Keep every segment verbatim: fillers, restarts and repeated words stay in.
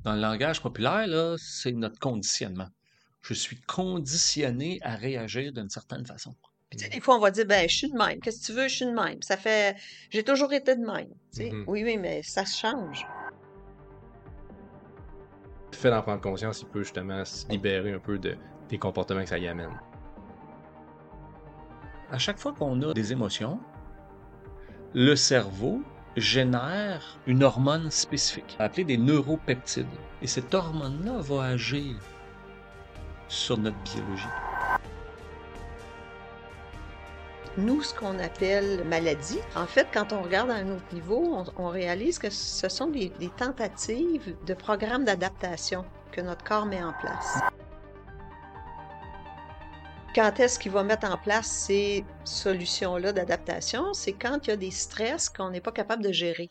Dans le langage populaire, là, c'est notre conditionnement. Je suis conditionné à réagir d'une certaine façon. Puis, tu sais, des fois, on va dire, ben, je suis de même. Qu'est-ce que tu veux? Je suis de même. Ça fait, j'ai toujours été de même. Tu sais, Mhm. oui, oui, mais ça change. Le fait d'en prendre conscience, il peut justement se libérer un peu de, des comportements que ça y amène. À chaque fois qu'on a des émotions, le cerveau génère une hormone spécifique, appelée des neuropeptides. Et cette hormone-là va agir sur notre biologie. Nous, ce qu'on appelle maladie, en fait, quand on regarde à un autre niveau, on, on réalise que ce sont des, des tentatives de programmes d'adaptation que notre corps met en place. Quand est-ce qu'il va mettre en place ces solutions-là d'adaptation? C'est quand il y a des stress qu'on n'est pas capable de gérer.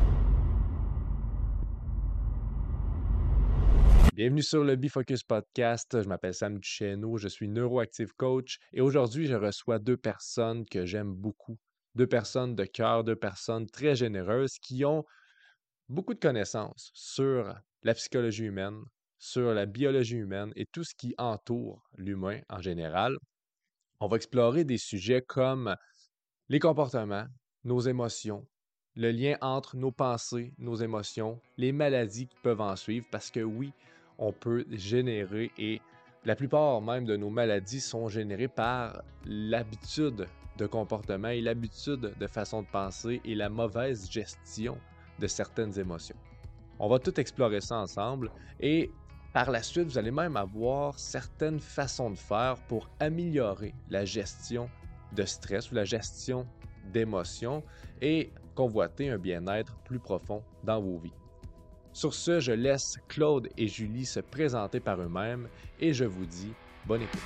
Bienvenue sur le Bifocus Podcast. Je m'appelle Sam Duchesneau, je suis neuroactive coach et aujourd'hui, je reçois deux personnes que j'aime beaucoup. Deux personnes de cœur, deux personnes très généreuses qui ont beaucoup de connaissances sur la psychologie humaine, sur la biologie humaine et tout ce qui entoure l'humain en général. On va explorer des sujets comme les comportements, nos émotions, le lien entre nos pensées, nos émotions, les maladies qui peuvent en suivre, parce que oui, on peut générer et la plupart même de nos maladies sont générées par l'habitude de comportement et l'habitude de façon de penser et la mauvaise gestion de certaines émotions. On va tout explorer ça ensemble et par la suite, vous allez même avoir certaines façons de faire pour améliorer la gestion de stress ou la gestion d'émotions et convoiter un bien-être plus profond dans vos vies. Sur ce, je laisse Claude et Julie se présenter par eux-mêmes et je vous dis bonne écoute.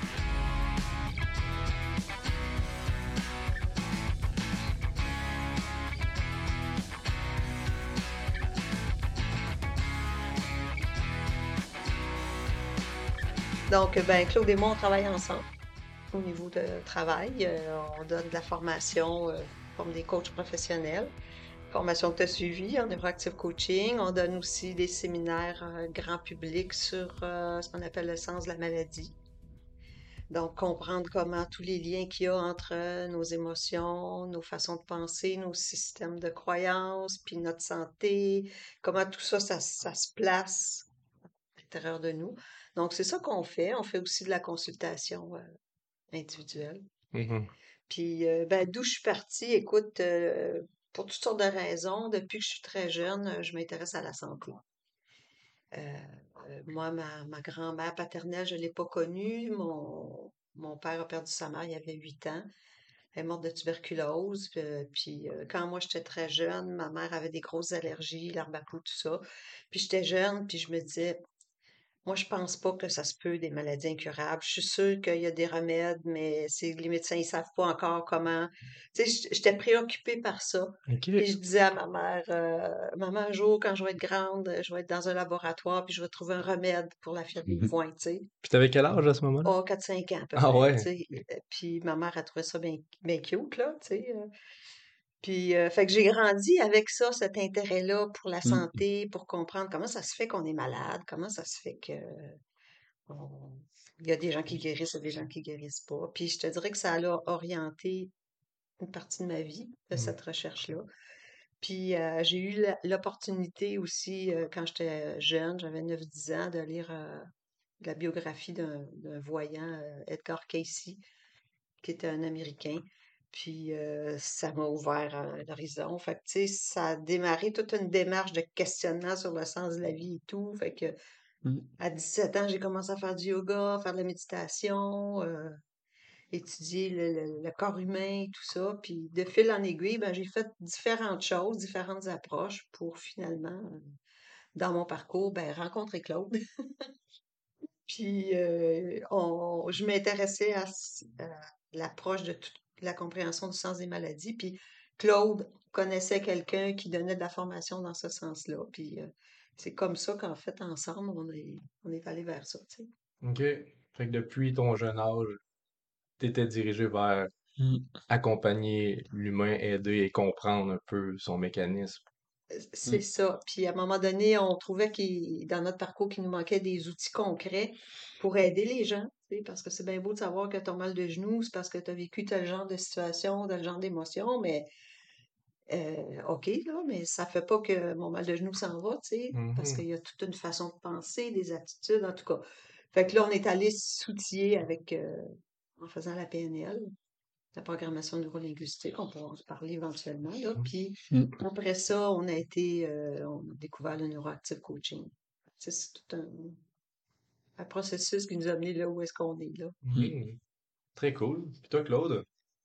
Donc, ben, Claude et moi, on travaille ensemble au niveau de travail. Euh, on donne de la formation euh, comme des coachs professionnels. Formation que tu as suivie en Neuroactive Coaching. On donne aussi des séminaires euh, grand public sur euh, ce qu'on appelle le sens de la maladie. Donc, comprendre comment tous les liens qu'il y a entre euh, nos émotions, nos façons de penser, nos systèmes de croyances, puis notre santé, comment tout ça, ça, ça se place à l'intérieur de nous. Donc, c'est ça qu'on fait. On fait aussi de la consultation euh, individuelle. Mhm. Puis, euh, ben, d'où je suis partie, écoute, euh, pour toutes sortes de raisons, depuis que je suis très jeune, euh, je m'intéresse à la santé. Euh, euh, moi, ma, ma grand-mère paternelle, je ne l'ai pas connue. Mon, mon père a perdu sa mère il y avait huit ans. Elle est morte de tuberculose. Puis, euh, puis, euh, quand moi, j'étais très jeune, ma mère avait des grosses allergies, l'herbe à poux, tout ça. Puis j'étais jeune, puis je me disais, moi, je pense pas que ça se peut des maladies incurables. Je suis sûre qu'il y a des remèdes, mais c'est, les médecins, ils savent pas encore comment. Tu sais, j- j'étais préoccupée par ça. OK. Puis je disais à ma mère, euh, maman, un jour, quand je vais être grande, je vais être dans un laboratoire, puis je vais trouver un remède pour la fièvre du Mhm. foin, tu sais. Puis t'avais quel âge à ce moment-là? Oh, quatre cinq ans à peu Ah près, tu ouais. sais. Euh, Puis ma mère a trouvé ça bien, bien cute, là, tu sais. euh. Puis, euh, fait que j'ai grandi avec ça, cet intérêt-là pour la Mm. santé, pour comprendre comment ça se fait qu'on est malade, comment ça se fait que on- il y a des gens qui guérissent et des gens qui guérissent pas. Puis je te dirais que ça a orienté une partie de ma vie, de Mhm. cette recherche-là. Puis euh, j'ai eu la- l'opportunité aussi, euh, quand j'étais jeune, j'avais neuf dix ans, de lire euh, la biographie d'un d'un voyant, euh, Edgar Cayce, qui était un Américain. Puis euh, ça m'a ouvert euh, l'horizon. Fait que, tu sais, ça a démarré toute une démarche de questionnement sur le sens de la vie et tout. Fait que Mm. à dix-sept ans, j'ai commencé à faire du yoga, faire de la méditation, euh, étudier le, le- le corps humain, tout ça. Puis de fil en aiguille, ben, j'ai fait différentes choses, différentes approches pour finalement, euh, dans mon parcours, ben, rencontrer Claude. Puis euh, on, je m'intéressais à, s- à l'approche de toute la compréhension du sens des maladies. Puis Claude connaissait quelqu'un qui donnait de la formation dans ce sens-là. Puis euh, c'est comme ça qu'en fait, ensemble, on est, on est allé vers ça, tu sais. OK. Fait que depuis ton jeune âge, t'étais dirigé vers Mm. accompagner l'humain, aider et comprendre un peu son mécanisme. C'est Mm. ça. Puis à un moment donné, on trouvait qu'il, dans notre parcours qu'il nous manquait des outils concrets pour aider les gens, tu sais, parce que c'est bien beau de savoir que tu as mal de genoux, c'est parce que tu as vécu tel genre de situation, tel genre d'émotion, mais euh, OK, là, mais ça fait pas que mon mal de genou s'en va, tu sais, parce qu'il Mhm. y a toute une façon de penser, des attitudes, en tout cas. Fait que là, on est allé s'outiller avec, euh, en faisant la P N L, la programmation neurolinguistique, on pourra en parler éventuellement, là. Puis Mm. après ça, on a été, euh, on a découvert le neuroactive coaching. Tu sais, c'est tout un, un processus qui nous a amené là où est-ce qu'on est, là. Mm. Mhm. Très cool. Puis toi, Claude?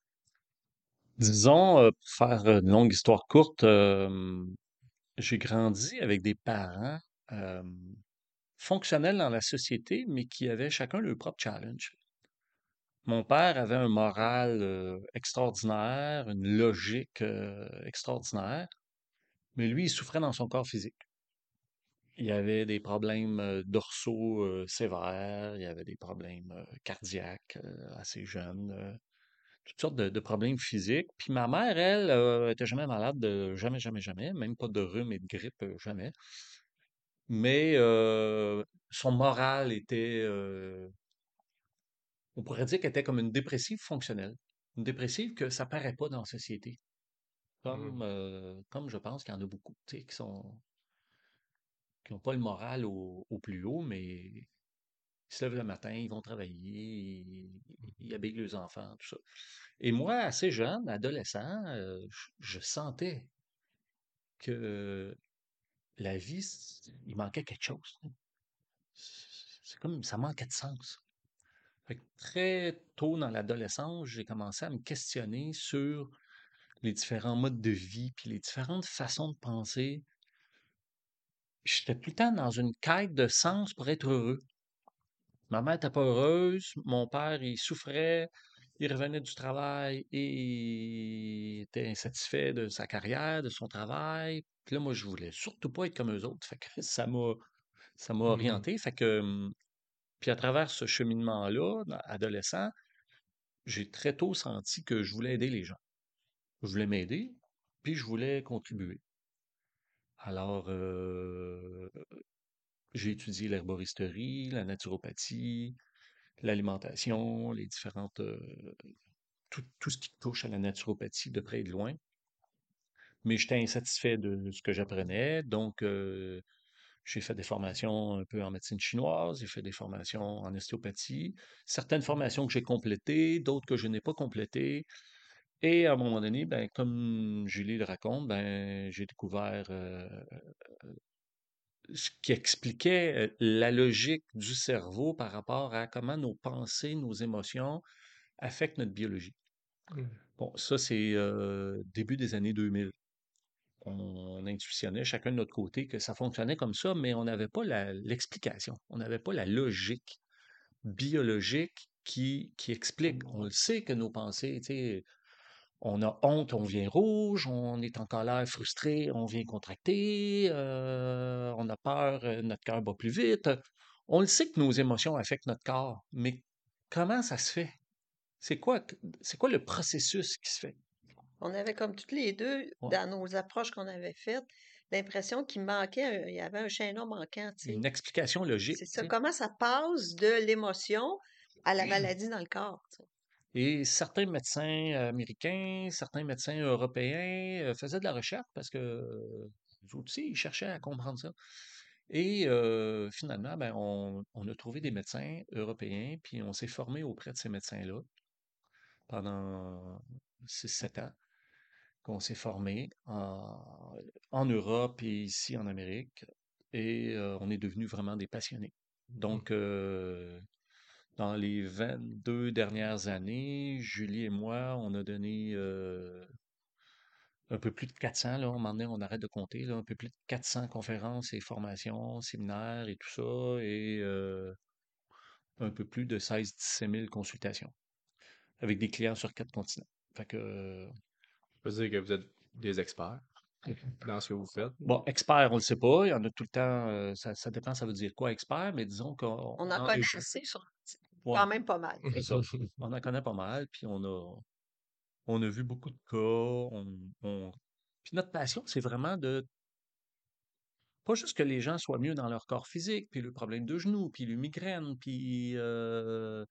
Disons, euh, pour faire une longue histoire courte, euh, j'ai grandi avec des parents euh, fonctionnels dans la société, mais qui avaient chacun leur propre challenge. Mon père avait un moral euh, extraordinaire, une logique euh, extraordinaire, mais lui, il souffrait dans son corps physique. Il y avait des problèmes euh, dorsaux euh, sévères, il y avait des problèmes euh, cardiaques euh, assez jeunes, euh, toutes sortes de, de problèmes physiques. Puis ma mère, elle, euh, était jamais malade, de, jamais, jamais, jamais, même pas de rhume et de grippe, euh, jamais. Mais euh, son moral était, euh, on pourrait dire qu'elle était comme une dépressive fonctionnelle. Une dépressive que ça paraît pas dans la société. Comme, Mhm. euh, comme je pense qu'il y en a beaucoup, tu sais, qui sont, qui n'ont pas le moral au, au plus haut, mais ils se lèvent le matin, ils vont travailler, ils, ils habillent leurs enfants, tout ça. Et moi, assez jeune, adolescent, euh, je, je sentais que la vie, c- il manquait quelque chose. C'est comme, ça manquait de sens. Fait que très tôt dans l'adolescence, j'ai commencé à me questionner sur les différents modes de vie, puis les différentes façons de penser. J'étais tout le temps dans une quête de sens pour être heureux. Ma mère n'était pas heureuse, mon père, il souffrait, il revenait du travail et il était insatisfait de sa carrière, de son travail. Puis là, moi, je voulais surtout pas être comme eux autres. Fait que ça m'a, ça m'a Mhm. orienté. Fait que, hum, puis à travers ce cheminement-là, dans- adolescent, j'ai très tôt senti que je voulais aider les gens. Je voulais m'aider, puis je voulais contribuer. Alors, euh, j'ai étudié l'herboristerie, la naturopathie, l'alimentation, les différentes, euh, tout, tout ce qui touche à la naturopathie de près et de loin. Mais j'étais insatisfait de ce que j'apprenais, donc euh, j'ai fait des formations un peu en médecine chinoise, j'ai fait des formations en ostéopathie, certaines formations que j'ai complétées, d'autres que je n'ai pas complétées. Et à un moment donné, ben, comme Julie le raconte, ben, j'ai découvert euh, ce qui expliquait euh, la logique du cerveau par rapport à comment nos pensées, nos émotions affectent notre biologie. Mhm. Bon, ça, c'est euh, début des années deux mille. On intuitionnait chacun de notre côté que ça fonctionnait comme ça, mais on n'avait pas la- l'explication. On n'avait pas la logique biologique qui, qui explique. On le sait que nos pensées, tu sais, on a honte, on vient rouge, on est en colère, frustré, on vient contracté, euh, on a peur, euh, notre cœur bat plus vite. On le sait que nos émotions affectent notre corps, mais comment ça se fait? C'est quoi, que- c'est quoi le processus qui se fait? On avait comme toutes les deux, Ouais. dans nos approches qu'on avait faites, l'impression qu'il manquait, un- il y avait un chaînon manquant, tu sais. Une explication logique, C'est ça. tu sais. Comment ça passe de l'émotion à la maladie dans le corps, tu sais. Et certains médecins américains, certains médecins européens euh, faisaient de la recherche parce que euh, eux aussi, ils cherchaient à comprendre ça. Et euh, finalement, ben, on, on a trouvé des médecins européens, puis on s'est formé auprès de ces médecins-là pendant six sept ans, qu'on s'est formé en, en Europe et ici en Amérique. Et euh, on est devenus vraiment des passionnés. Donc, euh, dans les vingt-deux dernières années, Julie et moi, on a donné euh, un peu plus de quatre cents, là, à un moment donné, on arrête de compter, là, un peu plus de quatre cents conférences et formations, séminaires et tout ça, et euh, un peu plus de seize dix-sept mille consultations, avec des clients sur quatre continents. Fait que, euh, Je peux dire que vous êtes des experts dans ce que vous faites. bon, expert, on le sait pas, il y en a tout le temps, euh, ça, ça dépend, ça veut dire quoi, expert, mais disons qu'on On en en connaît est, assez sur ouais, quand même pas mal. c'est ça. On en connaît pas mal, puis on a, on a vu beaucoup de cas. On, on- Puis notre passion, c'est vraiment de Pas juste que les gens soient mieux dans leur corps physique, puis le problème de genoux, puis le migraine, puis... euh,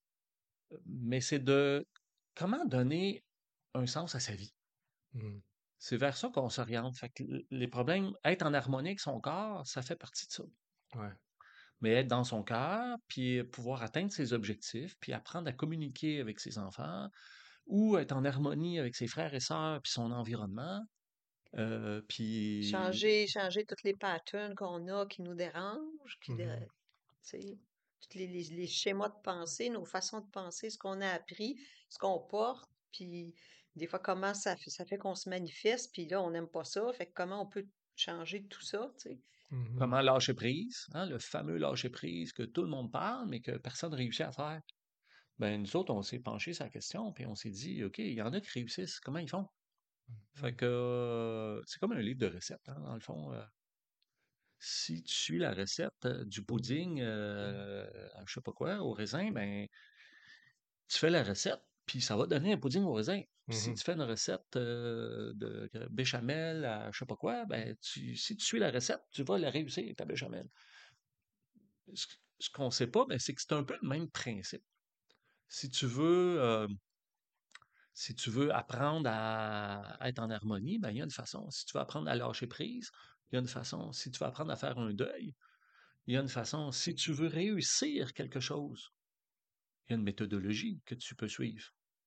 mais c'est de comment donner un sens à sa vie. Mhm. C'est vers ça qu'on s'oriente. Fait que l- les problèmes, être en harmonie avec son corps, ça fait partie de ça. Ouais. Mais être dans son cœur, puis pouvoir atteindre ses objectifs, puis apprendre à communiquer avec ses enfants, ou être en harmonie avec ses frères et sœurs, puis son environnement, euh, puis... Changer, changer toutes les patterns qu'on a qui nous dérangent, qui, dé- Mhm. tu sais, tous les, les- les schémas de pensée, nos façons de penser, ce qu'on a appris, ce qu'on porte, puis des fois, comment ça fait, ça fait qu'on se manifeste, puis là, on n'aime pas ça, fait que comment on peut changer tout ça, tu sais. Mhm. Comment lâcher prise, hein, le fameux lâcher prise que tout le monde parle, mais que personne ne réussit à faire. Ben, nous autres, on s'est penché sur la question, puis on s'est dit, OK, il y en a qui réussissent, comment ils font? Fait Mhm. que euh, c'est comme un livre de recettes, hein, dans le fond. euh, si tu suis la recette euh, du pudding, euh, à je sais pas quoi, au raisin, ben, tu fais la recette, puis ça va donner un pudding au raisin. Puis si Mhm. tu fais une recette euh, de béchamel à je sais pas quoi, ben, tu, si tu suis la recette, tu vas la réussir, ta béchamel. Ce, ce qu'on sait pas, ben, c'est que c'est un peu le même principe. Si tu veux, euh, si tu veux apprendre à être en harmonie, ben, il y a une façon. Si tu veux apprendre à lâcher prise, il y a une façon. Si tu veux apprendre à faire un deuil, il y a une façon. Si tu veux réussir quelque chose, il y a une méthodologie que tu peux suivre.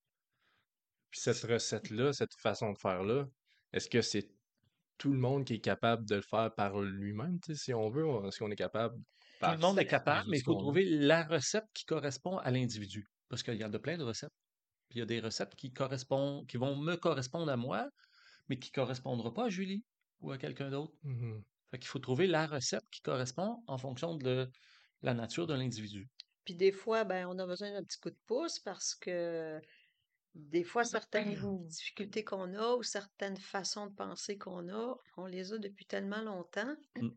Puis cette recette-là, cette façon de faire-là, est-ce que c'est tout le monde qui est capable de le faire par lui-même, tu sais, si on veut, ou est-ce qu'on est capable Tout le par monde est Ben, les capable, mais il outils faut qu'on a? trouver la recette qui correspond à l'individu. Parce qu'il y en a plein de recettes. Puis il y a des recettes qui correspondent, qui vont me correspondre à moi, mais qui ne correspondront pas à Julie ou à quelqu'un d'autre. Mhm. Fait qu'il faut trouver la recette qui correspond en fonction de la nature de l'individu. puis des fois, ben, on a besoin d'un petit coup de pouce parce que des fois, certaines difficultés qu'on a ou certaines façons de penser qu'on a, on les a depuis tellement longtemps Mm.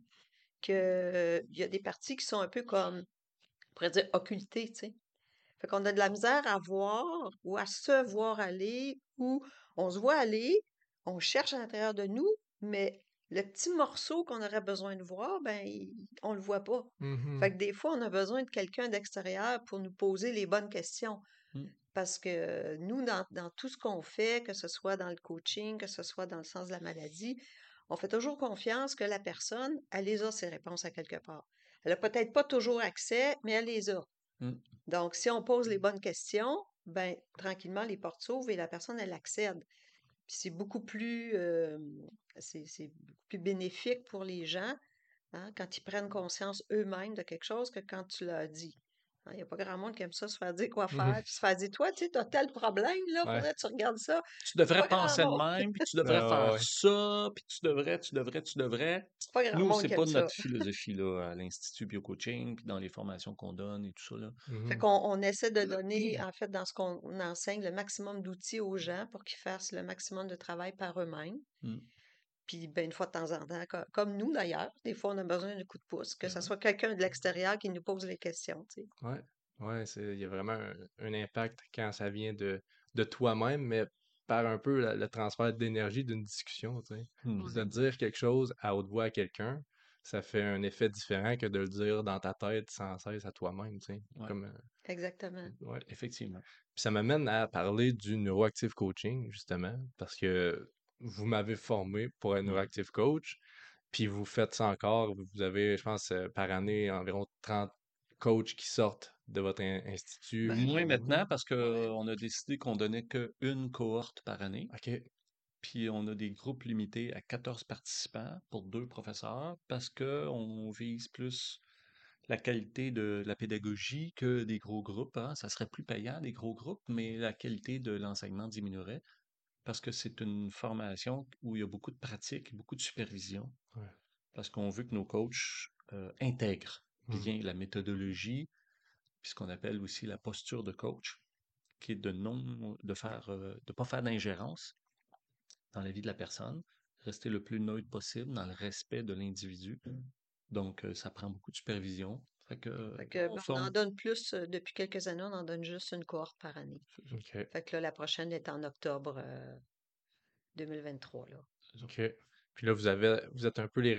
que il y a des parties qui sont un peu comme, on pourrait dire, occultées, tu sais. Fait qu'on a de la misère à voir ou à se voir aller ou on se voit aller, on cherche à l'intérieur de nous, mais le petit morceau qu'on aurait besoin de voir, ben, il- on le voit pas. Fait Mhm. que des fois, on a besoin de quelqu'un d'extérieur pour nous poser les bonnes questions. Mm. Parce que nous, dans, dans tout ce qu'on fait, que ce soit dans le coaching, que ce soit dans le sens de la maladie, on fait toujours confiance que la personne, elle les a, ses réponses à quelque part. Elle a peut-être pas toujours accès, mais elle les a. Mm. Donc, si on pose les bonnes questions, ben, tranquillement, les portes s'ouvrent et la personne, elle accède. Puis c'est beaucoup plus, euh, c'est, c'est beaucoup plus bénéfique pour les gens, hein, quand ils prennent conscience eux-mêmes de quelque chose que quand tu l'as dit. Hein, il n'y a pas grand monde qui aime ça, se faire dire quoi Mhm. faire, puis se faire dire, toi, tu sais, t'as tel problème, là, Ouais. faudrait que tu regardes ça. Tu C'est pas devrais grand penser de monde, même, puis tu Ouais, devrais ouais, faire ouais. ça, puis tu devrais, tu devrais, tu devrais. c'est pas grand Nous, monde c'est qui pas aime ça. notre philosophie là, à l'Institut Biocoaching, puis dans les formations qu'on donne et tout ça. Là. Fait Mhm. qu'on on essaie de donner, en fait, dans ce qu'on enseigne, le maximum d'outils aux gens pour qu'ils fassent le maximum de travail par eux-mêmes. Mm. Puis, ben, une fois de temps en temps, co- comme nous d'ailleurs, des fois, on a besoin d'un coup de pouce, que ce Ouais. soit quelqu'un de l'extérieur qui nous pose les questions, tu sais. Ouais. Ouais, c'est, il y a vraiment un, un impact quand ça vient de, de toi-même, mais par un peu la- le transfert d'énergie d'une discussion, tu sais. Mm. Juste de Ouais. dire quelque chose à haute voix à quelqu'un, ça fait un effet différent que de le dire dans ta tête sans cesse à toi-même, tu sais. Ouais, Comme, Exactement. euh, ouais. effectivement. Puis ça m'amène à parler du neuroactive coaching, justement, parce que vous m'avez formé pour être Mm. neuroactive coach, puis vous faites ça encore. Vous avez, je pense, euh, par année, environ trente coachs qui sortent de votre in- institut. Ben, Moins on- maintenant parce ouais. qu'on a décidé qu'on donnait qu'une cohorte par année. OK. Puis on a des groupes limités à quatorze participants pour deux professeurs parce qu'on vise plus la qualité de la pédagogie que des gros groupes. Hein. Ça serait plus payant, des gros groupes, mais la qualité de l'enseignement diminuerait parce que c'est une formation où il y a beaucoup de pratique, beaucoup de supervision, Ouais. parce qu'on veut que nos coachs euh, intègrent Hmm. bien la méthodologie, puis ce qu'on appelle aussi la posture de coach, qui est de non, de faire, euh, de pas faire d'ingérence dans la vie de la personne, rester le plus neutre possible dans le respect de l'individu. Donc, euh, ça prend beaucoup de supervision. Fait que, euh, Fait que, on ben, on en forme. donne plus, euh, depuis quelques années, on en donne juste une cohorte par année. OK. Fait que là, la prochaine est en octobre euh, deux mille vingt-trois, là. c'est ça. OK. Puis là, vous avez, vous êtes un peu les res-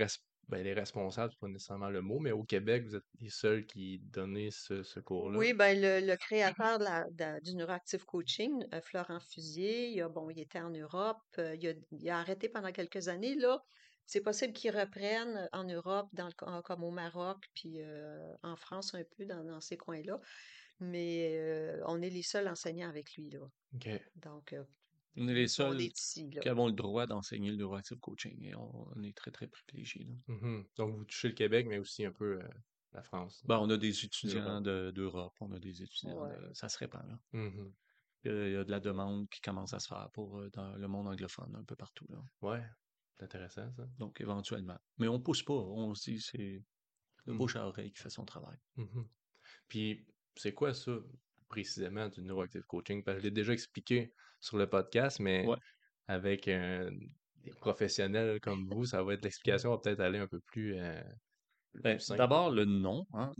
ben, les responsables, c'est pas nécessairement le mot, mais au Québec, vous êtes les seuls qui donnez ce, ce cours-là. Oui, ben le, le créateur de la, de la- du Neuroactive Coaching, euh, Florent Fusier, il a, bon, il était en Europe, euh, il a, il a arrêté pendant quelques années, là. C'est possible qu'il reprenne en Europe, dans le, co- comme au Maroc, puis euh, en France un peu, dans, dans ces coins-là. Mais euh, on est les seuls enseignants avec lui, là. OK. Donc, euh, On est les on seuls est ici, là. qui avons le droit d'enseigner le neuroactive coaching et on, on est très, très privilégiés, là. Mhm. Donc, vous touchez le Québec, mais aussi un peu euh, la France, Ben, on a des étudiants l'Europe. de- d'Europe, on a des étudiants Ouais. de... Ça se répand, là. Mhm. Il y a, il y a de la demande qui commence à se faire pour euh, dans le monde anglophone, un peu partout, là. Ouais, c'est intéressant, ça. Donc, éventuellement. Mais on pousse pas, on se dit c'est le Mhm. bouche à oreille qui fait son travail. Mhm. Puis, c'est quoi ça, précisément, du neuroactive coaching? Parce que je l'ai déjà expliqué sur le podcast, mais Ouais. avec un, des professionnels comme vous, ça va être l'explication va peut-être aller un peu plus, euh, plus Ben, simple. d'abord, le nom, hein,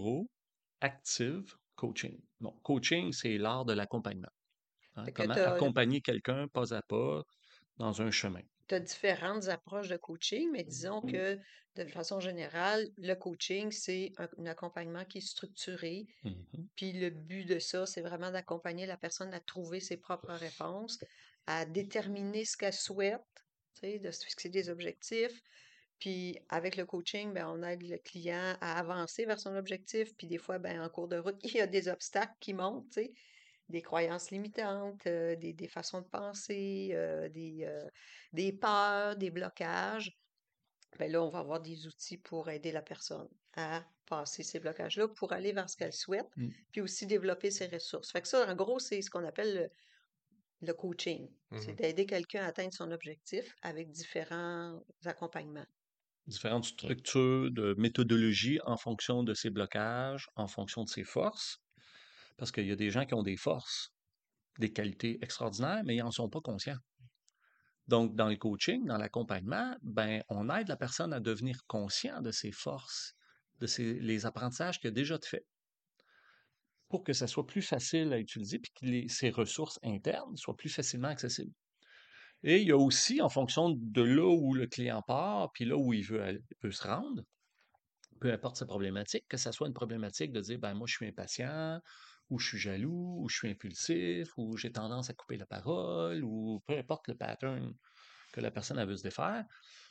neuroactive coaching. Donc, coaching, c'est l'art de l'accompagnement, hein. Fait que Comment tu as, accompagner quelqu'un pas à pas dans un chemin. différentes approches de coaching, mais disons que de façon générale, le coaching, c'est un, un accompagnement qui est structuré. Mhm. Puis le but de ça, c'est vraiment d'accompagner la personne à trouver ses propres réponses, à déterminer ce qu'elle souhaite, tu sais, de se fixer des objectifs. Puis avec le coaching, ben, on aide le client à avancer vers son objectif. Puis des fois, ben, en cours de route, il y a des obstacles qui montent, tu sais, des croyances limitantes, euh, des, des façons de penser, euh, des, euh, des peurs, des blocages. Ben là, on va avoir des outils pour aider la personne à passer ces blocages-là pour aller vers ce qu'elle souhaite, Mm. puis aussi développer ses ressources. Fait que ça, en gros, c'est ce qu'on appelle le, le coaching. C'est Mhm. d'aider quelqu'un à atteindre son objectif avec différents accompagnements. Différentes structures de méthodologie en fonction de ses blocages, en fonction de ses forces. Parce qu'il y a des gens qui ont des forces, des qualités extraordinaires, mais ils n'en sont pas conscients. Donc, dans le coaching, dans l'accompagnement, ben, on aide la personne à devenir conscient de ses forces, de ses, les apprentissages qu'il a déjà faits, pour que ça soit plus facile à utiliser, puis que les, ses ressources internes soient plus facilement accessibles. Et il y a aussi, en fonction de là où le client part, puis là où il veut, aller- veut se rendre, peu importe sa problématique, que ça soit une problématique de dire, ben moi je suis impatient, ou je suis jaloux, ou je suis impulsif, ou j'ai tendance à couper la parole, ou peu importe le pattern que la personne a veut se défaire,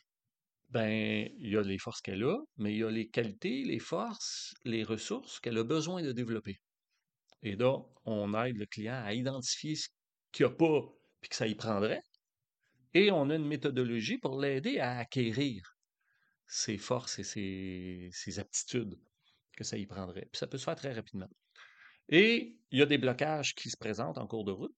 ben il y a les forces qu'elle a, mais il y a les qualités, les forces, les ressources qu'elle a besoin de développer. Et donc, on aide le client à identifier ce qu'il n'y a pas, puis que ça y prendrait, et on a une méthodologie pour l'aider à acquérir ses forces et ses, ses aptitudes que ça y prendrait. Puis ça peut se faire très rapidement. Et il y a des blocages qui se présentent en cours de route.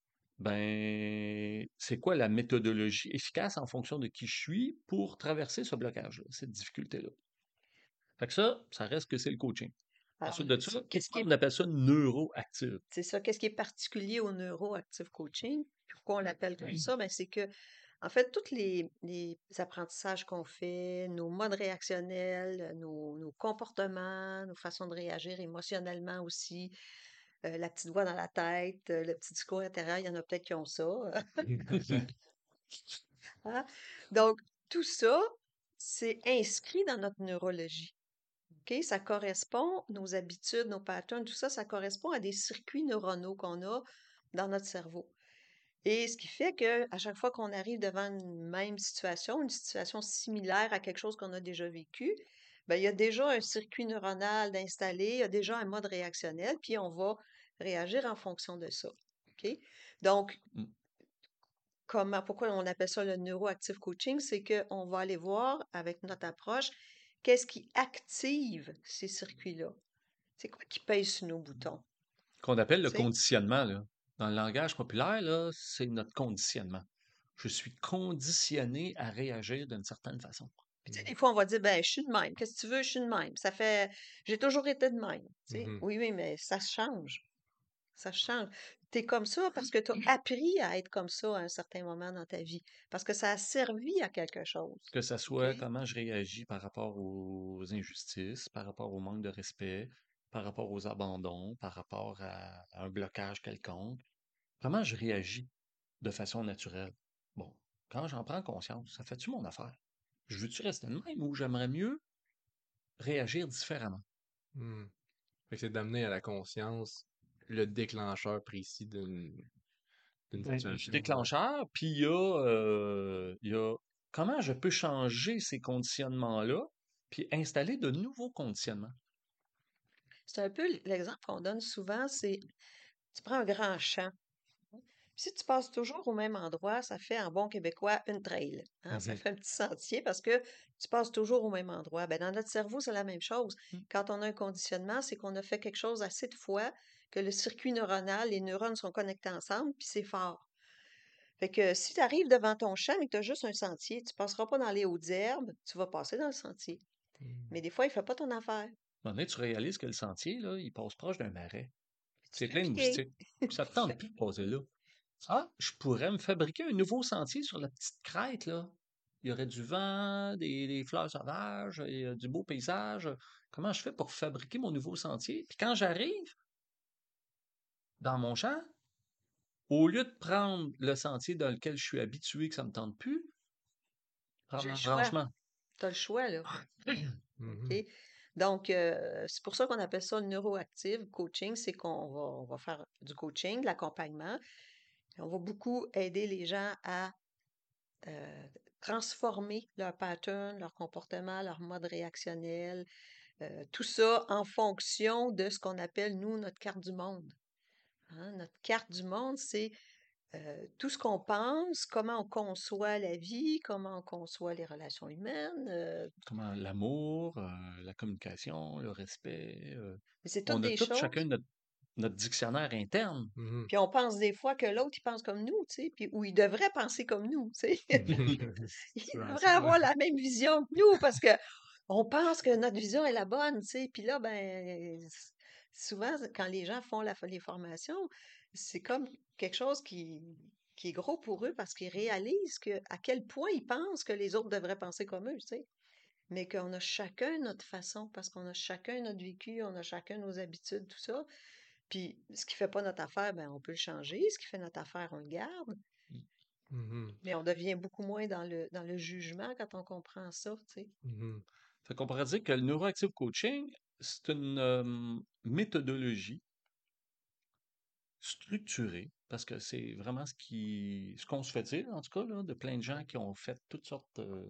Ben, c'est quoi la méthodologie efficace en fonction de qui je suis pour traverser ce blocage-là, cette difficulté-là? Fait que ça, ça reste que c'est le coaching. Alors, Ensuite de ça, qu'est-ce qui on est, appelle ça neuroactive. c'est ça, qu'est-ce qui est particulier au neuroactive coaching? Pourquoi on l'appelle comme ça? Ben, c'est que, en fait, tous les, les apprentissages qu'on fait, nos modes réactionnels, nos, nos comportements, nos façons de réagir émotionnellement aussi, euh, la petite voix dans la tête, euh, le petit discours intérieur, il y en a peut-être qui ont ça. Hein? Donc, tout ça, c'est inscrit dans notre neurologie. OK? Ça correspond, nos habitudes, nos patterns, tout ça, ça correspond à des circuits neuronaux qu'on a dans notre cerveau. Et ce qui fait que à chaque fois qu'on arrive devant une même situation, une situation similaire à quelque chose qu'on a déjà vécu, ben, il y a déjà un circuit neuronal d'installer, il y a déjà un mode réactionnel, puis on va réagir en fonction de ça. OK? Donc, comment, pourquoi on appelle ça le neuroactive coaching, c'est qu'on va aller voir avec notre approche qu'est-ce qui active ces circuits-là. C'est quoi qui pèse sur nos boutons, Qu'on appelle le tu sais? conditionnement, là. Dans le langage populaire, là, c'est notre conditionnement. Je suis conditionné à réagir d'une certaine façon. Puis, tu sais, des fois, on va dire, ben, je suis de même. Qu'est-ce que tu veux? Je suis de même. Ça fait, j'ai toujours été de même. Tu sais, Mhm. oui, oui, mais ça change. Ça change. Tu es comme ça parce que tu as appris à être comme ça à un certain moment dans ta vie. Parce que ça a servi à quelque chose. Que ça OK? soit comment je réagis par rapport aux injustices, par rapport au manque de respect, par rapport aux abandons, par rapport à, à un blocage quelconque. Comment je réagis de façon naturelle? Bon, quand j'en prends conscience, ça fait-tu mon affaire? Je veux-tu rester de même ou j'aimerais mieux réagir différemment? Hmm. Fait que c'est d'amener à la conscience le déclencheur précis d'une d'une Ben, du situation. Ouais. déclencheur, puis il y a, euh, il y a comment je peux changer ces conditionnements-là, puis installer de nouveaux conditionnements. C'est un peu l'exemple qu'on donne souvent, c'est tu prends un grand champ. Si tu passes toujours au même endroit, ça fait en bon québécois une trail. Hein? Ça Mhm. fait un petit sentier parce que tu passes toujours au même endroit. Ben, dans notre cerveau, c'est la même chose. Quand on a un conditionnement, c'est qu'on a fait quelque chose assez de fois que le circuit neuronal, les neurones sont connectés ensemble, puis c'est fort. Fait que si tu arrives devant ton champ et que tu as juste un sentier, tu passeras pas dans les hautes herbes, tu vas passer dans le sentier. Hmm. Mais des fois, il fait pas ton affaire. À un moment donné, tu réalises que le sentier, là, il passe proche d'un marais. Puis tu C'est te fais plein de piquer. moustiques. Puis ça te tente plus de passer là. Ah, je pourrais me fabriquer un nouveau sentier sur la petite crête, là. Il y aurait du vent, des, des fleurs sauvages, et, euh, du beau paysage. Comment je fais pour fabriquer mon nouveau sentier? Puis quand j'arrive dans mon champ, au lieu de prendre le sentier dans lequel je suis habitué, que ça me tente plus, J'ai prendre le un choix. branchement. Tu as le choix, là. Mhm. OK? Donc, euh, c'est pour ça qu'on appelle ça le neuroactive coaching, c'est qu'on va, on va faire du coaching, de l'accompagnement. On va beaucoup aider les gens à euh, transformer leur pattern, leur comportement, leur mode réactionnel, euh, tout ça en fonction de ce qu'on appelle, nous, notre carte du monde. Hein? Notre carte du monde, c'est euh, tout ce qu'on pense, comment on conçoit la vie, comment on conçoit les relations humaines. euh, Comment l'amour, euh, la communication, le respect. euh, mais c'est toutes on a des tout chacun choses. notre, notre dictionnaire interne. Mhm. Puis on pense des fois que l'autre, il pense comme nous, tu sais, puis ou il devrait penser comme nous, tu sais. C'est Il souvent devrait ça. avoir la même vision que nous parce que on pense que notre vision est la bonne, tu sais. Puis là, ben, s- souvent, quand les gens font la, les formations, c'est comme quelque chose qui, qui est gros pour eux parce qu'ils réalisent que, à quel point ils pensent que les autres devraient penser comme eux, tu sais. Mais qu'on a chacun notre façon parce qu'on a chacun notre vécu, on a chacun nos habitudes, tout ça. Puis ce qui fait pas notre affaire, ben, on peut le changer. Ce qui fait notre affaire, on le garde. Mhm. Mais on devient beaucoup moins dans le, dans le jugement quand on comprend ça, tu sais. Mhm. Fait qu'on pourrait dire que le neuroactive coaching, c'est une euh, méthodologie structurée, parce que c'est vraiment ce qui, ce qu'on se fait dire, en tout cas, là, de plein de gens qui ont fait toutes sortes euh,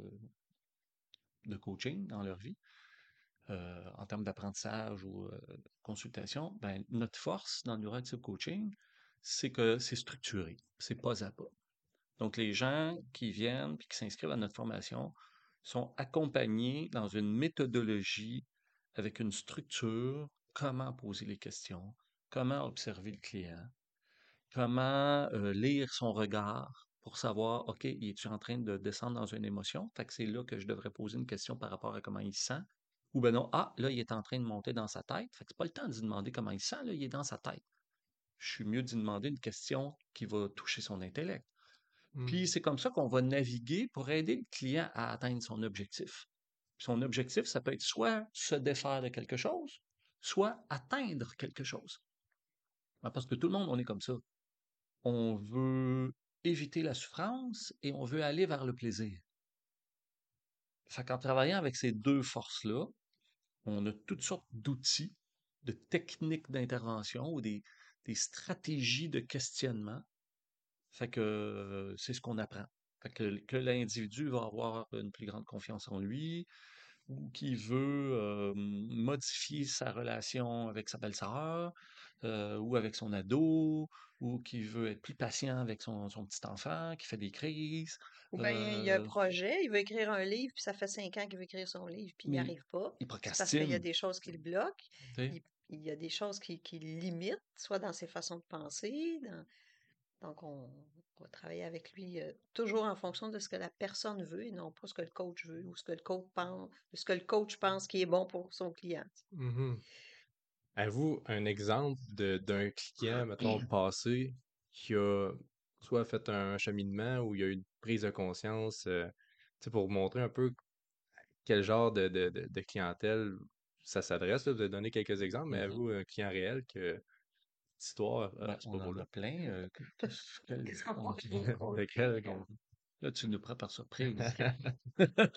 de coaching dans leur vie, euh, en termes d'apprentissage ou euh, consultation. Ben, notre force dans le neuroactive coaching, c'est que c'est structuré, c'est pas à pas. Donc, les gens qui viennent puis qui s'inscrivent à notre formation sont accompagnés dans une méthodologie avec une structure, comment poser les questions, comment observer le client, comment euh, lire son regard pour savoir, OK, es-tu en train de descendre dans une émotion? Fait que c'est là que je devrais poser une question par rapport à comment il se sent. Ou ben non, ah, là, il est en train de monter dans sa tête. Fait que c'est pas le temps de lui demander comment il se sent, là, il est dans sa tête. Je suis mieux d'y demander une question qui va toucher son intellect. Puis Mhm. c'est comme ça qu'on va naviguer pour aider le client à atteindre son objectif. Son objectif, ça peut être soit se défaire de quelque chose, soit atteindre quelque chose. Ben, parce que tout le monde, on est comme ça. On veut éviter la souffrance et on veut aller vers le plaisir. Fait qu'en travaillant avec ces deux forces-là, on a toutes sortes d'outils, de techniques d'intervention ou des, des stratégies de questionnement. Fait que euh, c'est ce qu'on apprend. Fait que, que l'individu va avoir une plus grande confiance en lui, ou qui veut euh, modifier sa relation avec sa belle-sœur, euh, ou avec son ado, ou qui veut être plus patient avec son, son petit enfant qui fait des crises, Ou bien il y a un euh, projet, il veut écrire un livre, puis ça fait cinq ans qu'il veut écrire son livre, puis il n'y mais arrive pas. il C'est parce qu'il y a procrastine. des choses qui le bloquent, Tu sais. il, il y a des choses qui, qui le limitent, soit dans ses façons de penser, dans- donc on, on va travailler avec lui euh, toujours en fonction de ce que la personne veut et non pas ce que le coach veut ou ce que le coach pense, ce que le coach pense qui est bon pour son client. Mhm. Avez-vous un exemple de, d'un client, mettons, passé, qui a soit fait un cheminement ou il y a eu une prise de conscience, euh, tu sais, pour montrer un peu quel genre de, de, de, de clientèle ça s'adresse, là? Vous avez donné quelques exemples, mais Mhm. avez-vous un client réel que cette histoire Ben, à ce on en propos-là? a plein. euh, que- qu'est-ce que- on- Lequel? qu'on- Là, tu nous prends par surprise.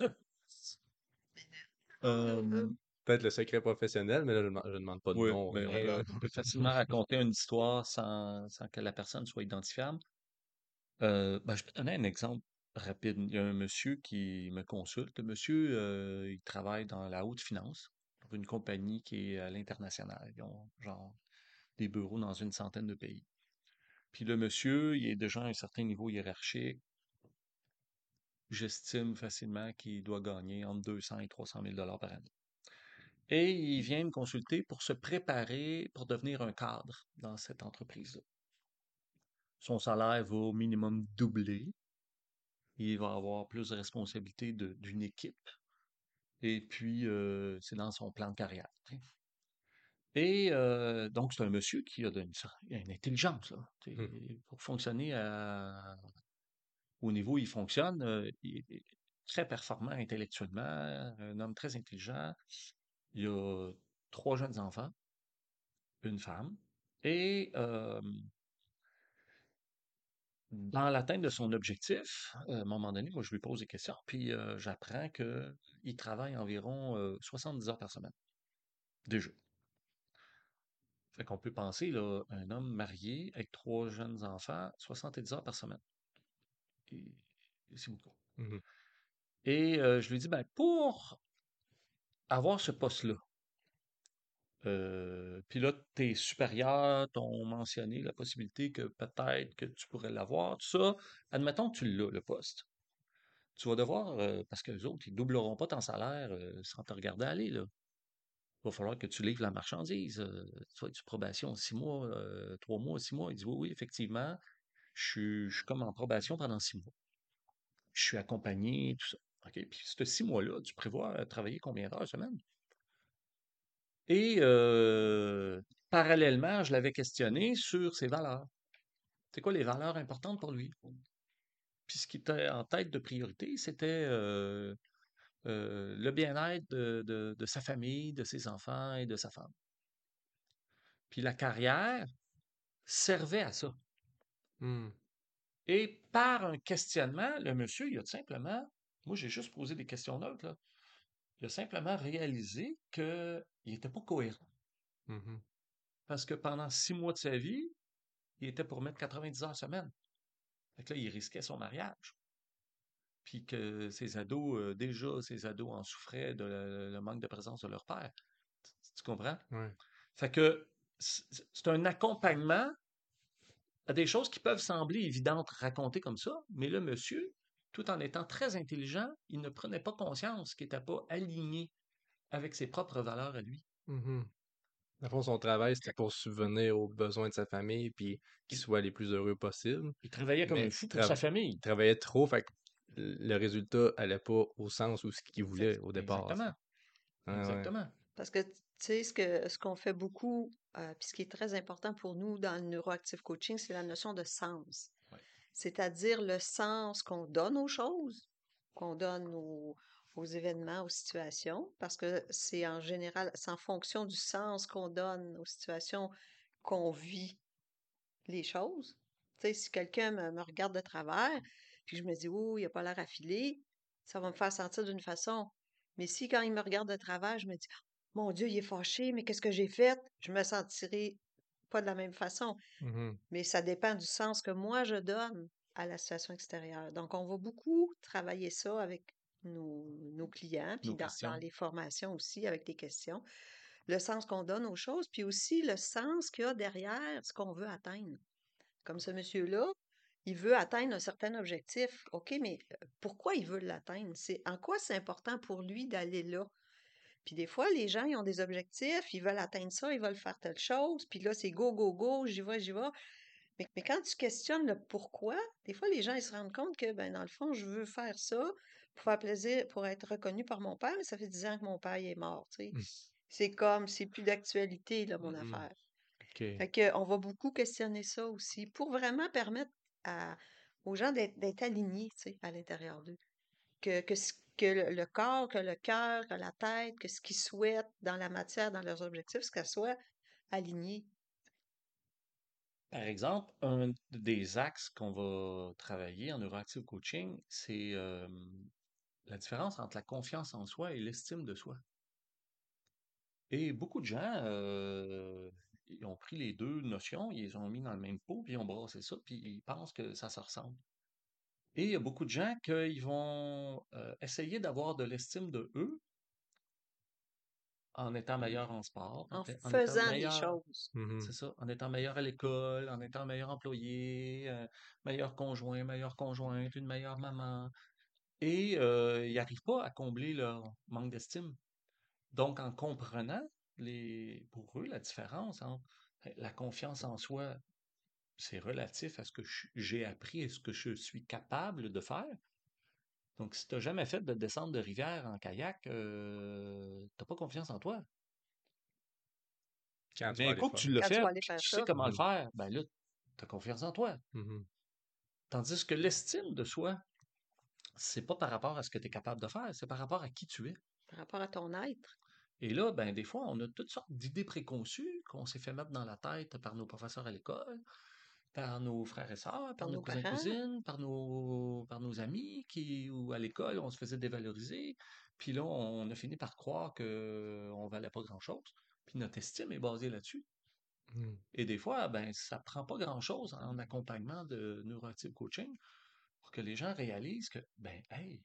Euh, Peut-être le secret professionnel, mais là, je ne je demande pas de oui, nom, mais rien, on, là. on peut facilement raconter une histoire sans, sans que la personne soit identifiable. Euh, ben, je peux te donner un exemple rapide. Il y a un monsieur qui me consulte. Le monsieur, euh, il travaille dans la haute finance pour une compagnie qui est à l'international. Ils ont genre des bureaux dans une centaine de pays. Puis le monsieur, il est déjà à un certain niveau hiérarchique. J'estime facilement qu'il doit gagner entre deux cents et trois cent mille dollars par année. Et il vient me consulter pour se préparer pour devenir un cadre dans cette entreprise-là. Son salaire va au minimum doubler. Il va avoir plus de responsabilités de- d'une équipe. Et puis, euh, c'est dans son plan de carrière. Tu sais. Et euh, donc, c'est un monsieur qui a, de- une, il a une intelligence. Là, tu Hmm. sais. Pour fonctionner à- au niveau où il fonctionne, euh, il est très performant intellectuellement, un homme très intelligent. Il a trois jeunes enfants, une femme. Et euh, dans l'atteinte de son objectif, euh, à un moment donné, moi, je lui pose des questions, puis euh, j'apprends qu'il travaille environ euh, soixante-dix heures par semaine, déjà. Fait qu'on peut penser, là, un homme marié avec trois jeunes enfants, soixante-dix heures par semaine. Et, et c'est beaucoup. Mhm. Et euh, je lui dis, ben, pour avoir ce poste-là, euh, puis là, tes supérieurs t'ont mentionné la possibilité que peut-être que tu pourrais l'avoir, tout ça. Admettons que tu l'as, le poste. Tu vas devoir, euh, parce que les autres, ils doubleront pas ton salaire euh, sans te regarder aller, là. Il va falloir que tu livres la marchandise. Euh, tu vas être sur probation six mois, euh, trois mois, six mois. Il dit oui, oui, effectivement, je suis, je suis comme en probation pendant six mois. Je suis accompagné, tout ça. OK? Puis, ces six mois-là, tu prévois euh, travailler combien d'heures semaine? Et euh, parallèlement, je l'avais questionné sur ses valeurs. C'est quoi les valeurs importantes pour lui? Puis ce qui était en tête de priorité, c'était euh, euh, le bien-être de, de- de sa famille, de ses enfants et de sa femme. Puis la carrière servait à ça. Hmm. Et par un questionnement, le monsieur, il a tout simplement, moi j'ai juste posé des questions neutres, là. Il a simplement réalisé qu'il n'était pas cohérent. Mhm. Parce que pendant six mois de sa vie, il était pour mettre quatre-vingt-dix heures semaine. Fait que là, il risquait son mariage. Puis que ses ados, euh, déjà, ses ados en souffraient de le, le manque de présence de leur père. Tu, tu comprends? Ouais. Fait que c'est c'est un accompagnement à des choses qui peuvent sembler évidentes racontées comme ça, mais le monsieur, tout en étant très intelligent, il ne prenait pas conscience qu'il n'était pas aligné avec ses propres valeurs à lui. Mhm. Dans le fond, son travail, c'était pour subvenir aux besoins de sa famille puis qu'il Il, soit les plus heureux possible. il travaillait comme un Mais fou il, pour tra- sa famille. il travaillait trop, fait que le résultat allait pas au sens où ce qu'il voulait Exact- au départ, tu sais. Exactement. Ouais, ouais. Mhm. Exactement. Parce que, tu sais, ce que, ce qu'on fait beaucoup, euh, puis ce qui est très important pour nous dans le neuroactive coaching, c'est la notion de sens. Ouais. C'est-à-dire le sens qu'on donne aux choses, qu'on donne aux, aux événements, aux situations, parce que c'est en général, c'est en fonction du sens qu'on donne aux situations qu'on vit les choses. Tu sais, si quelqu'un me, me regarde de travers, puis je me dis, oh, il n'a pas l'air affilé, ça va me faire sentir d'une façon. Mais si quand il me regarde de travers, je me dis, mon Dieu, il est fâché, mais qu'est-ce que j'ai fait? Je me sentirai pas de la même façon. Mhm. Mais ça dépend du sens que moi je donne à la situation extérieure. Donc, on va beaucoup travailler ça avec nos, nos clients, puis Nos dans, dans questions. les formations aussi, avec des questions. Le sens qu'on donne aux choses, puis aussi le sens qu'il y a derrière ce qu'on veut atteindre. Comme ce monsieur-là, il veut atteindre un certain objectif. OK, mais euh, pourquoi il veut l'atteindre? C'est en quoi c'est important pour lui d'aller là? Puis des fois, les gens, ils ont des objectifs, ils veulent atteindre ça, ils veulent faire telle chose, puis là, c'est go, go, go, j'y vais, j'y vais. Mais, mais quand tu questionnes le pourquoi, des fois, les gens, ils se rendent compte que, ben, dans le fond, je veux faire ça pour faire plaisir, pour être reconnu par mon père, mais ça fait dix ans que mon père il est mort, tu sais. C'est comme, c'est plus d'actualité, là, mon Mhm. affaire. OK. Fait que, on va beaucoup questionner ça aussi pour vraiment permettre à, aux gens d'être d'être alignés, tu sais, à l'intérieur d'eux. Que, que, ce- que le, le corps, que le cœur, que la tête, que ce qu'ils souhaitent dans la matière, dans leurs objectifs, que ça soit aligné. Par exemple, un des axes qu'on va travailler en Neuroactive Coaching, c'est euh, la différence entre la confiance en soi et l'estime de soi. Et beaucoup de gens, euh, ils ont pris les deux notions, ils les ont mis dans le même pot, puis ils ont brassé ça, puis ils pensent que ça se ressemble. Et il y a beaucoup de gens qui vont euh, essayer d'avoir de l'estime de eux en étant meilleurs en sport, en, En en étant faisant des meilleurs, choses. Mhm. c'est ça, en étant meilleur à l'école, en étant meilleur employé, euh, meilleur conjoint, meilleure conjointe, une meilleure maman. Et euh, ils n'arrivent pas à combler leur manque d'estime. Donc, en comprenant les, pour eux la différence entre euh, la confiance en soi, c'est relatif à ce que je- j'ai appris et ce que je suis capable de faire. Donc, si tu n'as jamais fait de descente de rivière en kayak, euh, tu n'as pas confiance en toi. Quand tu Mais vas un aller coup que faire. tu l'as Quand tu fait, vas aller puis faire tu sais ça, comment le Mhm. faire, ben là, tu as confiance en toi. Mhm. Tandis que l'estime de soi, c'est pas par rapport à ce que tu es capable de faire, c'est par rapport à qui tu es. par rapport à ton être, Et là, ben, des fois, on a toutes sortes d'idées préconçues qu'on s'est fait mettre dans la tête par nos professeurs à l'école, par nos frères et sœurs, par par nos nos cousins, parents, cousines, par nos, par nos amis qui, ou à l'école, on se faisait dévaloriser. Puis là, on a fini par croire qu'on valait pas grand-chose. Puis notre estime est basée là-dessus. Mhm. Et des fois, ben, ça prend pas grand-chose en accompagnement de neuroactive coaching pour que les gens réalisent que, ben, hey,